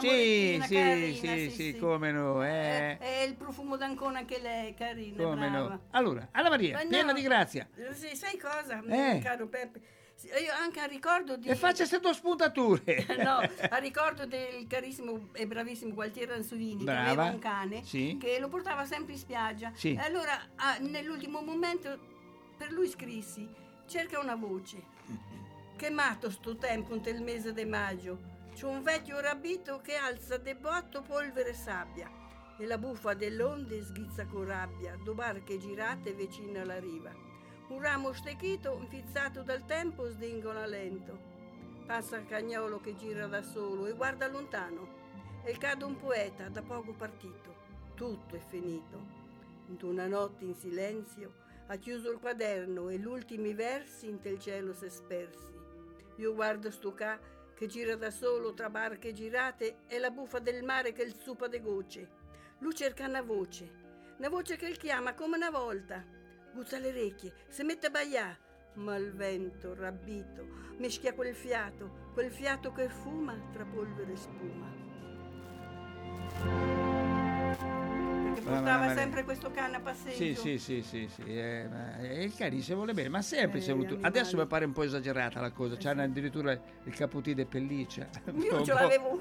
Sì, come no. E il profumo d'Ancona che lei, carina, come brava. No. Allora, Anna Maria, piena di grazia. Sì, sai cosa, caro Peppe? Io anche a ricordo di... E faccia queste spuntature. No, a ricordo del carissimo e bravissimo Gualtiero Ansolini, che aveva un cane, che lo portava sempre in spiaggia. Sì. E allora, nell'ultimo momento, per lui scrissi: cerca una voce. Che matto sto tempo nel mese di maggio. C'è un vecchio rabbito che alza de botto polvere e sabbia. E la buffa delle onde sghizza con rabbia, 2 barche girate vicino alla riva. Un ramo stecchito, infizzato dal tempo, sdingola lento. Passa il cagnolo che gira da solo e guarda lontano. E cade un poeta da poco partito. Tutto è finito. In una notte in silenzio ha chiuso il quaderno e gli ultimi versi in tel cielo s'è spersi. Io guardo sto ca che gira da solo tra barche girate e la buffa del mare che il supa de gocce. Lui cerca una voce che il chiama come una volta. Guzza le orecchie, si mette a baià, ma il vento rabbito mischia quel fiato che fuma tra polvere e spuma. Perché portava sempre questo cane a passeggio. Sì. Il cane se vuole bene, ma sempre si è voluto. Adesso mi pare un po' esagerata la cosa. C'hanno addirittura il capotino di pelliccia. Io ce l'avevo.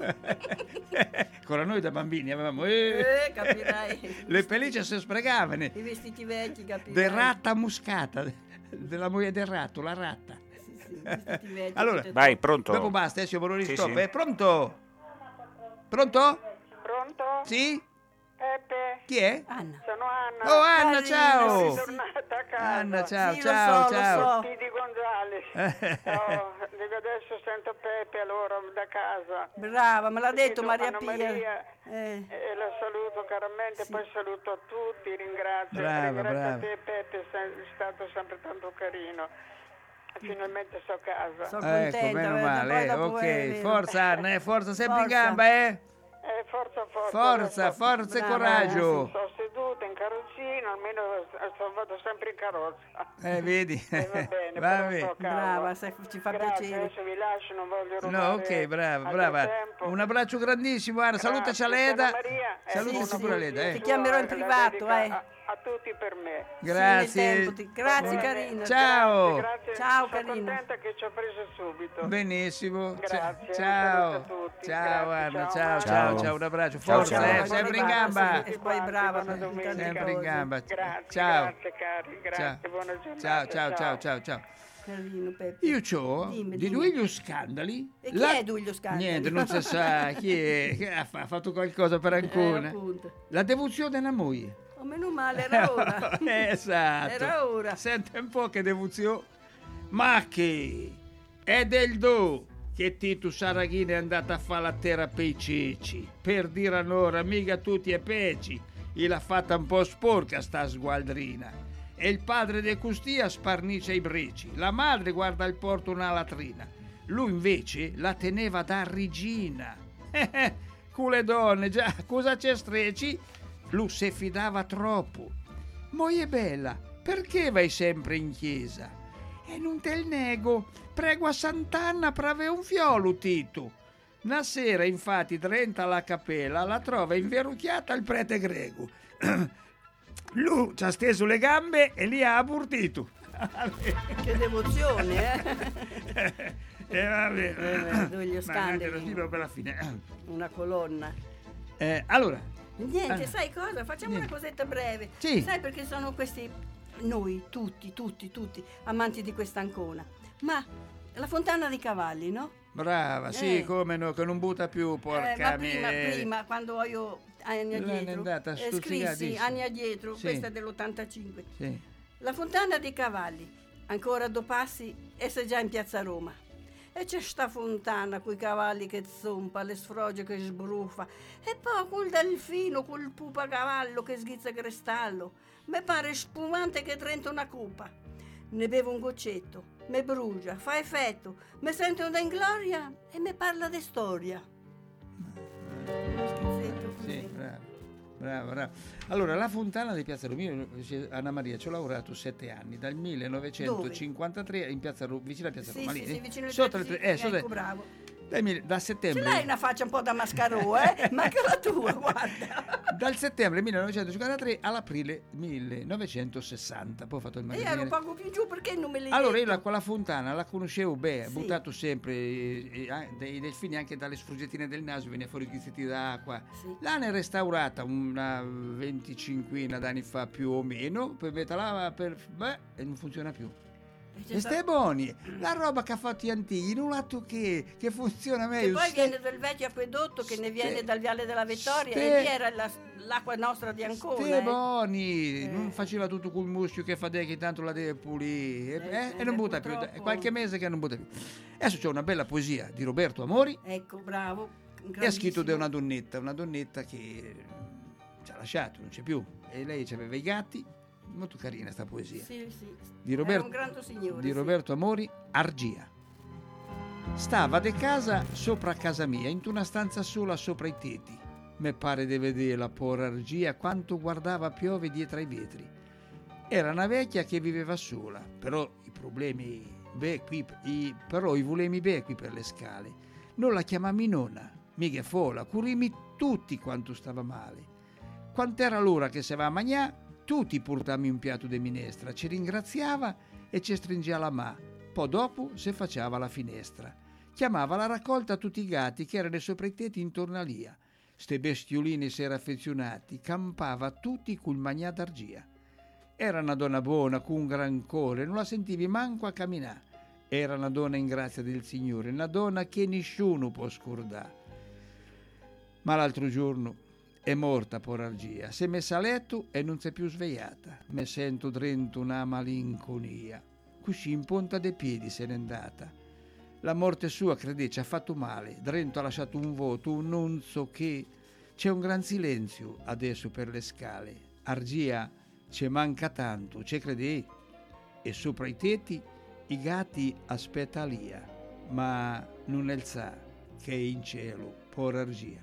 Con noi da bambini avevamo. Capirai. Le pellicce si sprecavano. I vestiti vecchi, capirai. De ratta muscata, della moglie del ratto, la ratta. Sì, vestiti vecchi. Allora, vai, pronto? Dopo basta, adesso io Sì, stop. sì. Pronto? Pronto? Pronto? Sì? Peppe? Chi è? Anna. Sono Anna. Oh, Anna, Carina, ciao. sei tornata a casa. Anna, ciao, Sì, ciao, lo so, ciao. lo so. Pidi Gonzales. Dico adesso sento Peppe allora da casa. Brava, me l'ha detto Sento Maria Anna Pia. Maria, e la saluto caramente, poi saluto a tutti, ringrazio. Brava. A te Peppe, sei stato sempre tanto carino. Finalmente so a casa. Sono contenta. Ecco, meno male, ok. Forza Anna, forza sempre in Forza. gamba, Forza. Forza e coraggio. Sto seduta in carrozzina, almeno vado sempre in carrozza. Vedi? Va bene, Va però bene. sto calma. Brava, ci fa Grazie, piacere. adesso vi lascio, non voglio rubare. No, ok, brava. tempo. Un abbraccio grandissimo, Anna. Salutaci a Grazie, Leda. Anna Maria. Salutaci sì, pure a Leda. Ti chiamerò in privato, A tutti per me. Grazie. Grazie carina. Ciao. Grazie. Ciao, sono carina. contenta che ci ho preso subito. Benissimo. Grazie, Ciao. un saluto a tutti. Ciao Grazie, Anna, ciao, ciao, un abbraccio. Ciao, Forza, ciao. sempre in gamba. E poi brava. Buona domenica. Sempre in gamba. Grazie, Ciao. grazie cari, grazie, buona giornata. Ciao. Carino, Peppe. Io c'ho Dimmi. di Duilio Scandali. E chi è Duilio Scandali? Niente, non si sa chi è, che ha fatto qualcosa per Ancona. Appunto. La devozione della moglie. Oh, meno male, era ora. Esatto. Era ora. Sente un po' che devozione. Ma che è del do che Tito Saraghini è andato a fare la terapia ai ceci. Per dire a Nora, mica tutti e peci. E l'ha fatta un po' sporca sta sgualdrina. E il padre de Custia sparnice i breci. La madre guarda il porto una latrina. Lui invece la teneva da regina. Con le donne, già, cosa c'è streci? Lui si fidava troppo. Moglie bella, perché vai sempre in chiesa? E non te il nego, prego a Sant'Anna per avere un fiolo, Tito. Una sera, infatti, Trenta alla cappella la trova inverrucchiata il prete greco. Lui ci ha steso le gambe e lì ha abortito. Che devozione, vabbè. Duilio Scandali. Per la fine. Una colonna. Allora. Niente, sai cosa? Facciamo una cosetta breve. Sì. Sai perché sono questi, noi tutti, amanti di questa Ancona. Ma la Fontana dei Cavalli, no? Brava, sì, come no, che non butta più, porca ma prima, quando io anni addietro, scrissi anni addietro, sì. questa è dell'85. Sì. La Fontana dei Cavalli, ancora due passi, essa già in piazza Roma. E c'è sta fontana coi cavalli che zompa, le sfroge che sbruffa, e poi quel delfino, quel pupacavallo che sghizza cristallo. Me pare spumante che trenta una cupa. Ne bevo un goccetto, me brucia, fa effetto, me sento da in gloria e me parla di storia. Uno schizzetto così. Sì, brava. Allora, la Fontana di Piazza Romino, Anna Maria, ci ho lavorato 7 anni, dal 1953 in Piazza vicino a Piazza Roma. Sì, vicino al sotto ecco, bravo. Da settembre. Ce l'hai una faccia un po' da mascarò, ma anche la tua, guarda. Dal settembre 1953 all'aprile 1960. Poi ho fatto il Io magazzino. ero poco più giù, perché non me l'hai Allora detto? io quella fontana la conoscevo bene, Sì. buttato sempre dei delfini anche dalle sfrugettine del naso, veniva fuori schizzetti d'acqua. Sì. L'hanno restaurata una 25 d'anni fa più o meno, poi metà e non funziona più. E stai buoni, la roba che ha fatto gli antichi, non l'atto che funziona Che meglio. poi viene dal vecchio acquedotto che ne viene dal Viale della Vittoria e lì era l'acqua nostra di Ancona. Stai buoni, non faceva tutto col muschio che fa che tanto la deve pulire e non butta più, è qualche mese che non butta più. Adesso c'è una bella poesia di Roberto Amori. Ecco, bravo. E ha scritto di una donnetta che ci ha lasciato, non c'è più, e lei aveva i gatti. Molto carina sta poesia. Sì. Di Roberto, un grande signore. di Roberto Amori, Argia. Stava de casa sopra casa mia, in una stanza sola sopra i tetti. Me pare di vedere la povera Argia quanto guardava piove dietro ai vetri. Era una vecchia che viveva sola, però i problemi però i volemi qui per le scale. Non la chiamami nonna, mica fola, curimi tutti quanto stava male. quant'era l'ora che se va a mangià, tutti portammo un piatto di minestra, ci ringraziava e ci stringeva la mano. Poi dopo si faceva la finestra. Chiamava alla raccolta tutti i gatti che erano sopra i tetti intorno a lia. Ste bestiolini si era affezionati, campava tutti col magnà d'argia. Era una donna buona, con un gran cuore, non la sentivi manco a camminare. Era una donna in grazia del Signore, una donna che nessuno può scordare. Ma l'altro giorno è morta porargia, si è messa a letto e non si è più svegliata. Me sento dentro una malinconia, così in punta dei piedi se n'è andata. La morte sua, crede, ci ha fatto male, dentro ha lasciato un voto, un non so che. C'è un gran silenzio adesso per le scale. Argia ci manca tanto, ci crede? E sopra i tetti i gatti aspetta lia, ma non ne sa che è in cielo porargia.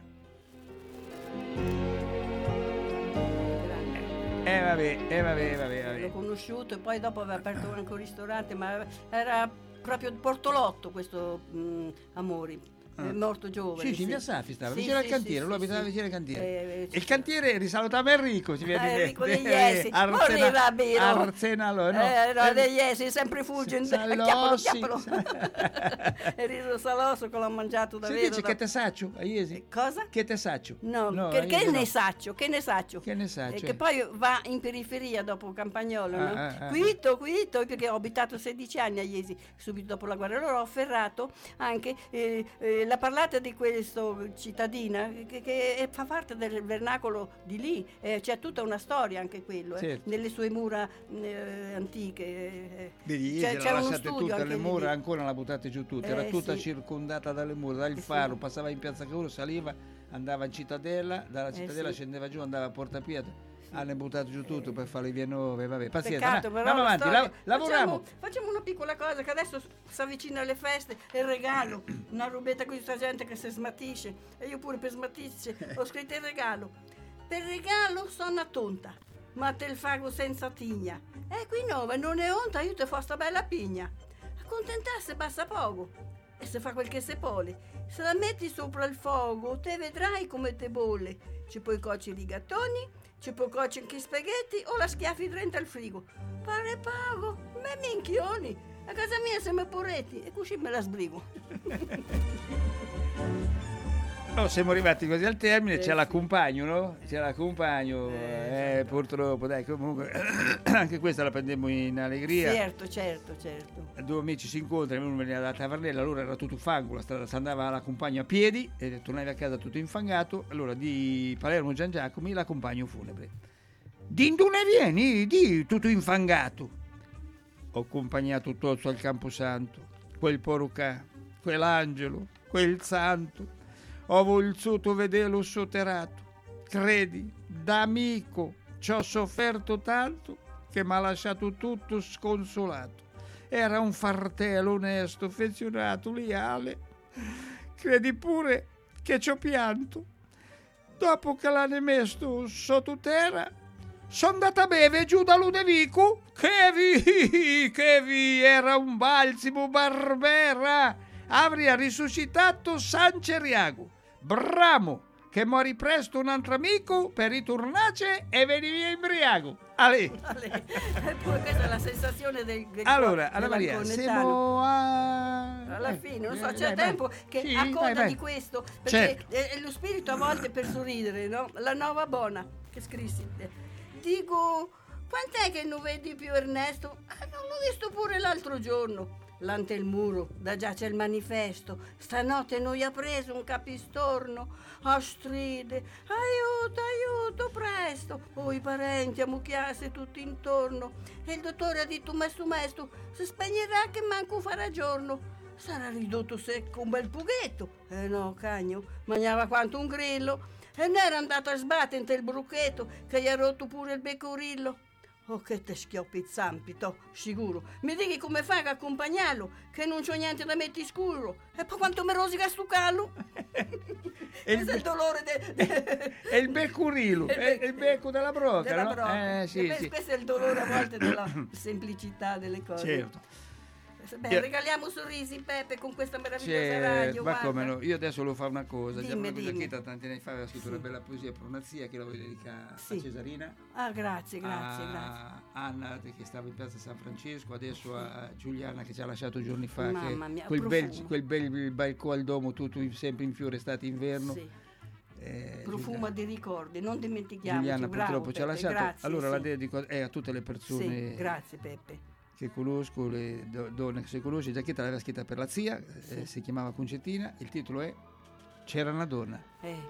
Vabbè. L'ho conosciuto e poi dopo aveva aperto anche un ristorante, ma era proprio Portolotto questo Amori. È morto giovane. Sì, via Safi stava, vicino al cantiere, lui abitava vicino al cantiere. Il cantiere risalutava Enrico, si vede. Enrico degli Esi, Arsenalo, no, degli Esi, sempre Fulgent, chiappalo. Enrico Saloso che l'ho mangiato davvero. Si dice che te saccio, a Iesi? Cosa? Che te saccio? No, che ne saccio? Che poi va in periferia dopo Campagnolo, no? Quito, perché ho abitato 16 anni a Iesi, subito dopo la guerra. Allora ho afferrato anche la parlata di questo cittadina che fa parte del vernacolo di lì, c'è tutta una storia anche quello, certo. Nelle sue mura antiche. C'è uno studio tutte le mura, ancora la buttate giù tutte, era tutta circondata dalle mura, dal faro, passava in Piazza Cavour, saliva, andava in Cittadella, dalla Cittadella scendeva giù, andava a Porta Pietra. Hanno buttato giù tutto per fare le vie nuove, vabbè, pazienza. Peccato, però andiamo avanti, lavoriamo. Facciamo una piccola cosa, che adesso si avvicina alle feste, e il regalo, una rubetta con questa gente che si smatisce, e io pure per smatisce ho scritto il regalo. Per regalo sono tonta, ma te il fago senza tigna. E qui non è onta, io te fa sta bella pigna. Accontentarsi basta poco, e se fa quel che se pole. Se la metti sopra il fuoco, te vedrai come te bolle. Ci puoi cuocere i gattoni, ci puoi cuocere anche i spaghetti o la schiaffi dentro al frigo. Pare pago, me minchioni. A casa mia siamo poretti e così me la sbrigo. Siamo arrivati così al termine, c'è l'accompagno, no? C'è l'accompagno, purtroppo, dai, comunque anche questa la prendiamo in allegria. Certo. Due amici si incontrano, uno veniva dalla Tavernella, allora era tutto fango, la strada si andava all'accompagno a piedi e tornavi a casa tutto infangato. Allora di Palermo Gian Giacomi l'accompagno funebre. D'indune vieni, di tutto infangato. Ho accompagnato Tozzo al Camposanto, quel porucà, quell'angelo, quel santo. Ho voluto vederlo sotterrato, credi, da amico ci ho sofferto tanto che mi ha lasciato tutto sconsolato. Era un fartello onesto, affezionato, leale, credi pure che ci ho pianto. Dopo che l'hanno messo sotto terra, sono andata a bere giù da Ludovico, che vi, era un balsimo Barbera, avrà risuscitato San Ceriago. Bramo, che mori presto un altro amico per ritornace e veni via imbriaco. Ale. Poi questa è la sensazione del allora, Anna Maria, siamo alla fine, non so, c'è tempo che sì, a coda di questo, perché certo. Lo spirito a volte per sorridere, no? La Nova Bona, che scrissi. Dico, quant'è che non vedi più Ernesto? Non l'ho visto pure l'altro giorno. L'ante il muro, da già c'è il manifesto. Stanotte noi ha preso un capistorno. A stride, aiuto, presto. Oh, i parenti a mucchiarsi tutti intorno. E il dottore ha detto, mesto, si spegnerà che manco farà giorno. Sarà ridotto secco un bel pughetto. No, cagno, mangiava quanto un grillo. E ne era andato a sbattere il brucchetto, che gli ha rotto pure il beccorillo. Oh, che te schioppi zampito, sicuro. Mi dighi come fai a accompagnarlo, che non c'ho niente da mettere scuro. E poi quanto mi rosica sto callo. Questo è il dolore è il beccurillo, è il becco della broca, no? Sì. Questo è il dolore a volte della semplicità delle cose. Certo. Beh, regaliamo sorrisi, Peppe, con questa meravigliosa radio. Ma guarda. come no? Io adesso lo fa una cosa. Dimmi. Giacchetta tanti anni fa aveva scritto una bella poesia per una zia che la voglio dedicare a Cesarina. Ah, grazie. Anna che stava in piazza San Francesco, adesso a Giuliana che ci ha lasciato giorni fa. Mamma mia, quel bel balcone al domo, tutto sempre in fiore, estate e inverno. Sì. Profuma di ricordi, non dimentichiamo. Giuliana purtroppo ci ha lasciato. Grazie, allora la dedico a tutte le persone. Sì, grazie Peppe. Che conosco, le donne che si conosce. Giacchetta l'aveva scritta per la zia, si chiamava Concettina. Il titolo è C'era una donna.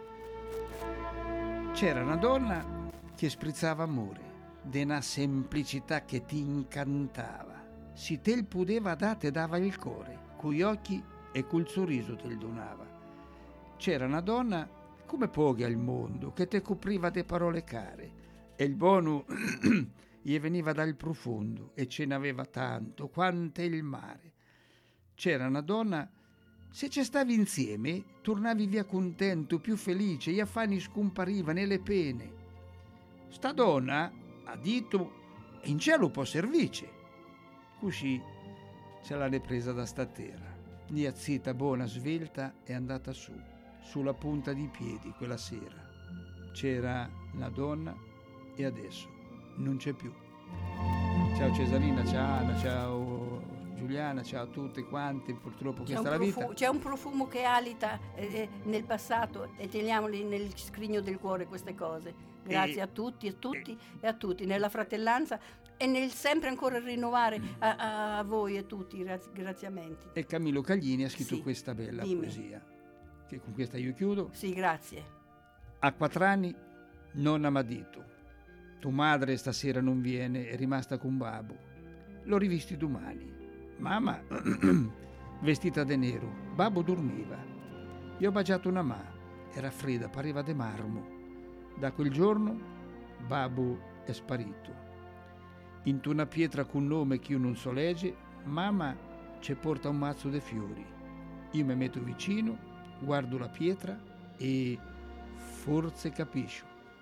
C'era una donna che sprizzava amore, de una semplicità che ti incantava. Si te il pudeva date dava il cuore, coi occhi e col sorriso te il donava. C'era una donna come poche al mondo, che te copriva de parole care, e il buono gli veniva dal profondo, e ce n'aveva tanto, quante il mare. C'era una donna, se ci stavi insieme, tornavi via contento, più felice, gli affani scomparivano e le pene. Sta donna, ha detto, in cielo può service. Così ce l'ha ripresa da sta terra. Nia zita, buona, svelta, è andata su, sulla punta di piedi quella sera. C'era la donna e adesso non c'è più. Ciao Cesarina, ciao Anna, ciao Giuliana, ciao a tutti quanti, purtroppo questa è la vita. C'è un profumo che alita nel passato e teniamoli nel scrigno del cuore queste cose. Grazie a tutti e a tutti, nella fratellanza e nel sempre ancora rinnovare a voi e tutti i ringraziamenti. E Camillo Caglini ha scritto questa bella poesia, che con questa io chiudo. Sì, grazie. A 4 anni nonna m'ha detto: tu madre stasera non viene, è rimasta con babbo. L'ho rivisti domani. Mamma vestita de nero, babbo dormiva. Gli ho baciato una mano, era fredda, pareva de marmo. Da quel giorno babbo è sparito. In una pietra con nome che io non so legge, mamma ci porta un mazzo de fiori. Io mi metto vicino, guardo la pietra e forse capisco.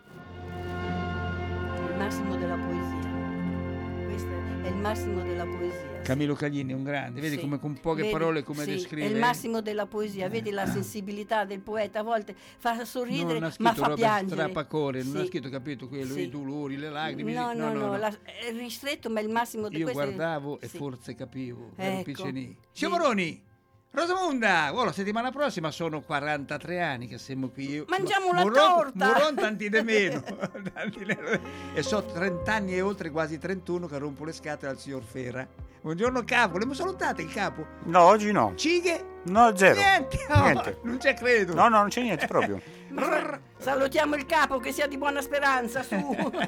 Il massimo della poesia. Questo è il massimo della poesia. Camillo Caglini è un grande, vedi come con poche parole come descrive. È il massimo della poesia, vedi la sensibilità del poeta, a volte fa sorridere ma fa piangere. Strapacore, non ha scritto, capito, quello, i dolori, le lacrime. No. È ristretto ma è il massimo di questo. Io guardavo e forse capivo, ero piccinì. Signor Rosamonda, la settimana prossima sono 43 anni che siamo qui. Mangiamo una torta! Moron tanti di meno. E so 30 anni e oltre, quasi 31, che rompo le scatole al signor Fera. Buongiorno capo, l'abbiamo salutato il capo? No, oggi no. Cighe? No, zero. Niente. Non c'è credo. No, non c'è niente proprio. Salutiamo il capo, che sia di buona speranza, su.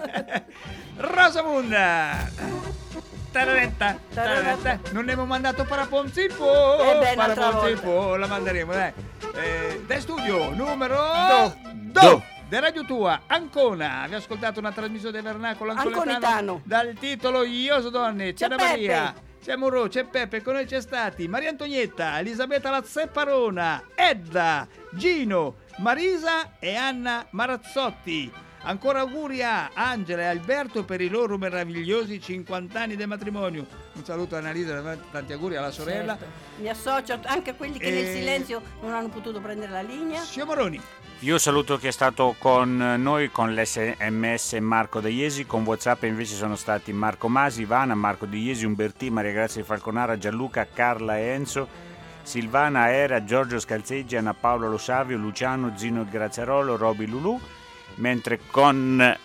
Rosamonda! Tararetta. Non ne abbiamo mandato Paraponzipo. Paraponzipo, la manderemo, dai. Da studio numero 2 di Radio Tua, Ancona. Abbiamo ascoltato una trasmissione del vernacolo anconetano dal titolo Io so donne. C'è Maria, c'è Muro, c'è Peppe, con noi c'è stati Maria Antonietta, Elisabetta Lazzepparona, Edda, Gino, Marisa e Anna Marazzotti. Ancora auguri a Angela e Alberto per i loro meravigliosi 50 anni di matrimonio. Un saluto a Annalisa, tanti auguri alla sorella. Certo. Mi associo anche a quelli che nel silenzio non hanno potuto prendere la linea. Siomoroni. Io saluto chi è stato con noi con l'SMS Marco De Iesi, con WhatsApp invece sono stati Marco Masi, Ivana, Marco De Iesi, Umbertì, Maria Grazia di Falconara, Gianluca, Carla e Enzo, Silvana, Era, Giorgio Scalzeggi, Anna Paola Lo Savio, Luciano, Zino Graziarolo, Roby Lulù. Mentre con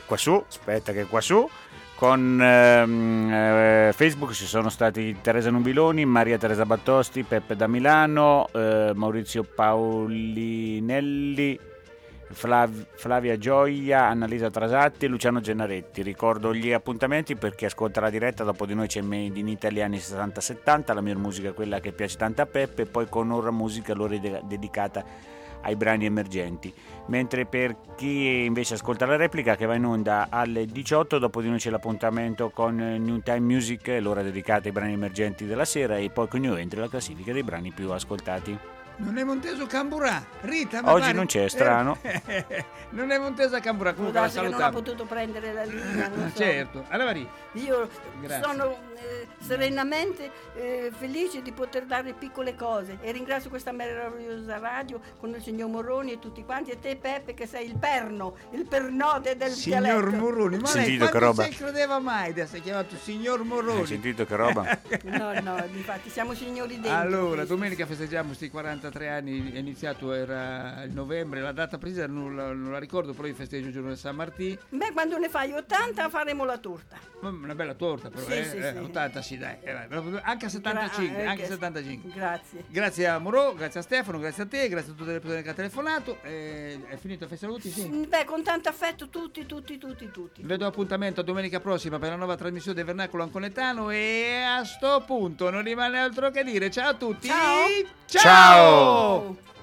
con Facebook ci sono stati Teresa Nubiloni, Maria Teresa Battosti, Peppe da Milano, Maurizio Paulinelli, Flavia Gioia, Annalisa Trasatti e Luciano Gennaretti. Ricordo gli appuntamenti per chi ascolta la diretta: dopo di noi c'è Made in Italy anni 60-70, la mia musica, quella che piace tanto a Peppe, e poi con Ora Musica, l'ora dedicata ai brani emergenti. Mentre per chi invece ascolta la replica, che va in onda alle 18, dopo di noi c'è l'appuntamento con New Time Music, l'ora dedicata ai brani emergenti della sera, e poi con New Entry, la classifica dei brani più ascoltati. Non è Monteso Camburà. Rita, ma Oggi pare- non c'è, strano. Non è Monteso Camburà, comunque la Scusate che non ha salutiamo. potuto prendere la linea. non so. Certo. Allora, Maria. Io Grazie. sono serenamente felice di poter dare piccole cose e ringrazio questa meravigliosa radio con il signor Moroni e tutti quanti, e te Peppe che sei il pernode del Signor dialetto. Moroni, ma lei Sentito che quando roba. si credeva mai di essere chiamato signor Moroni? Hai sentito che roba? No, infatti siamo signori dentro. Allora, domenica festeggiamo questi 43 anni, è iniziato, era il novembre, la data precisa non la ricordo, però io festeggio il giorno di San Martino. Beh, quando ne fai 80 faremo la torta. Una bella torta però, Sì. 80 sì dai, anche a 75, anche a 75. Grazie. Grazie a Moro, grazie a Stefano, grazie a te, grazie a tutte le persone che ha telefonato. È finito il saluti? Sì. Beh, con tanto affetto tutti. Vi do appuntamento a domenica prossima per la nuova trasmissione del Vernacolo Anconetano e a sto punto non rimane altro che dire ciao a tutti. Ciao. Ciao!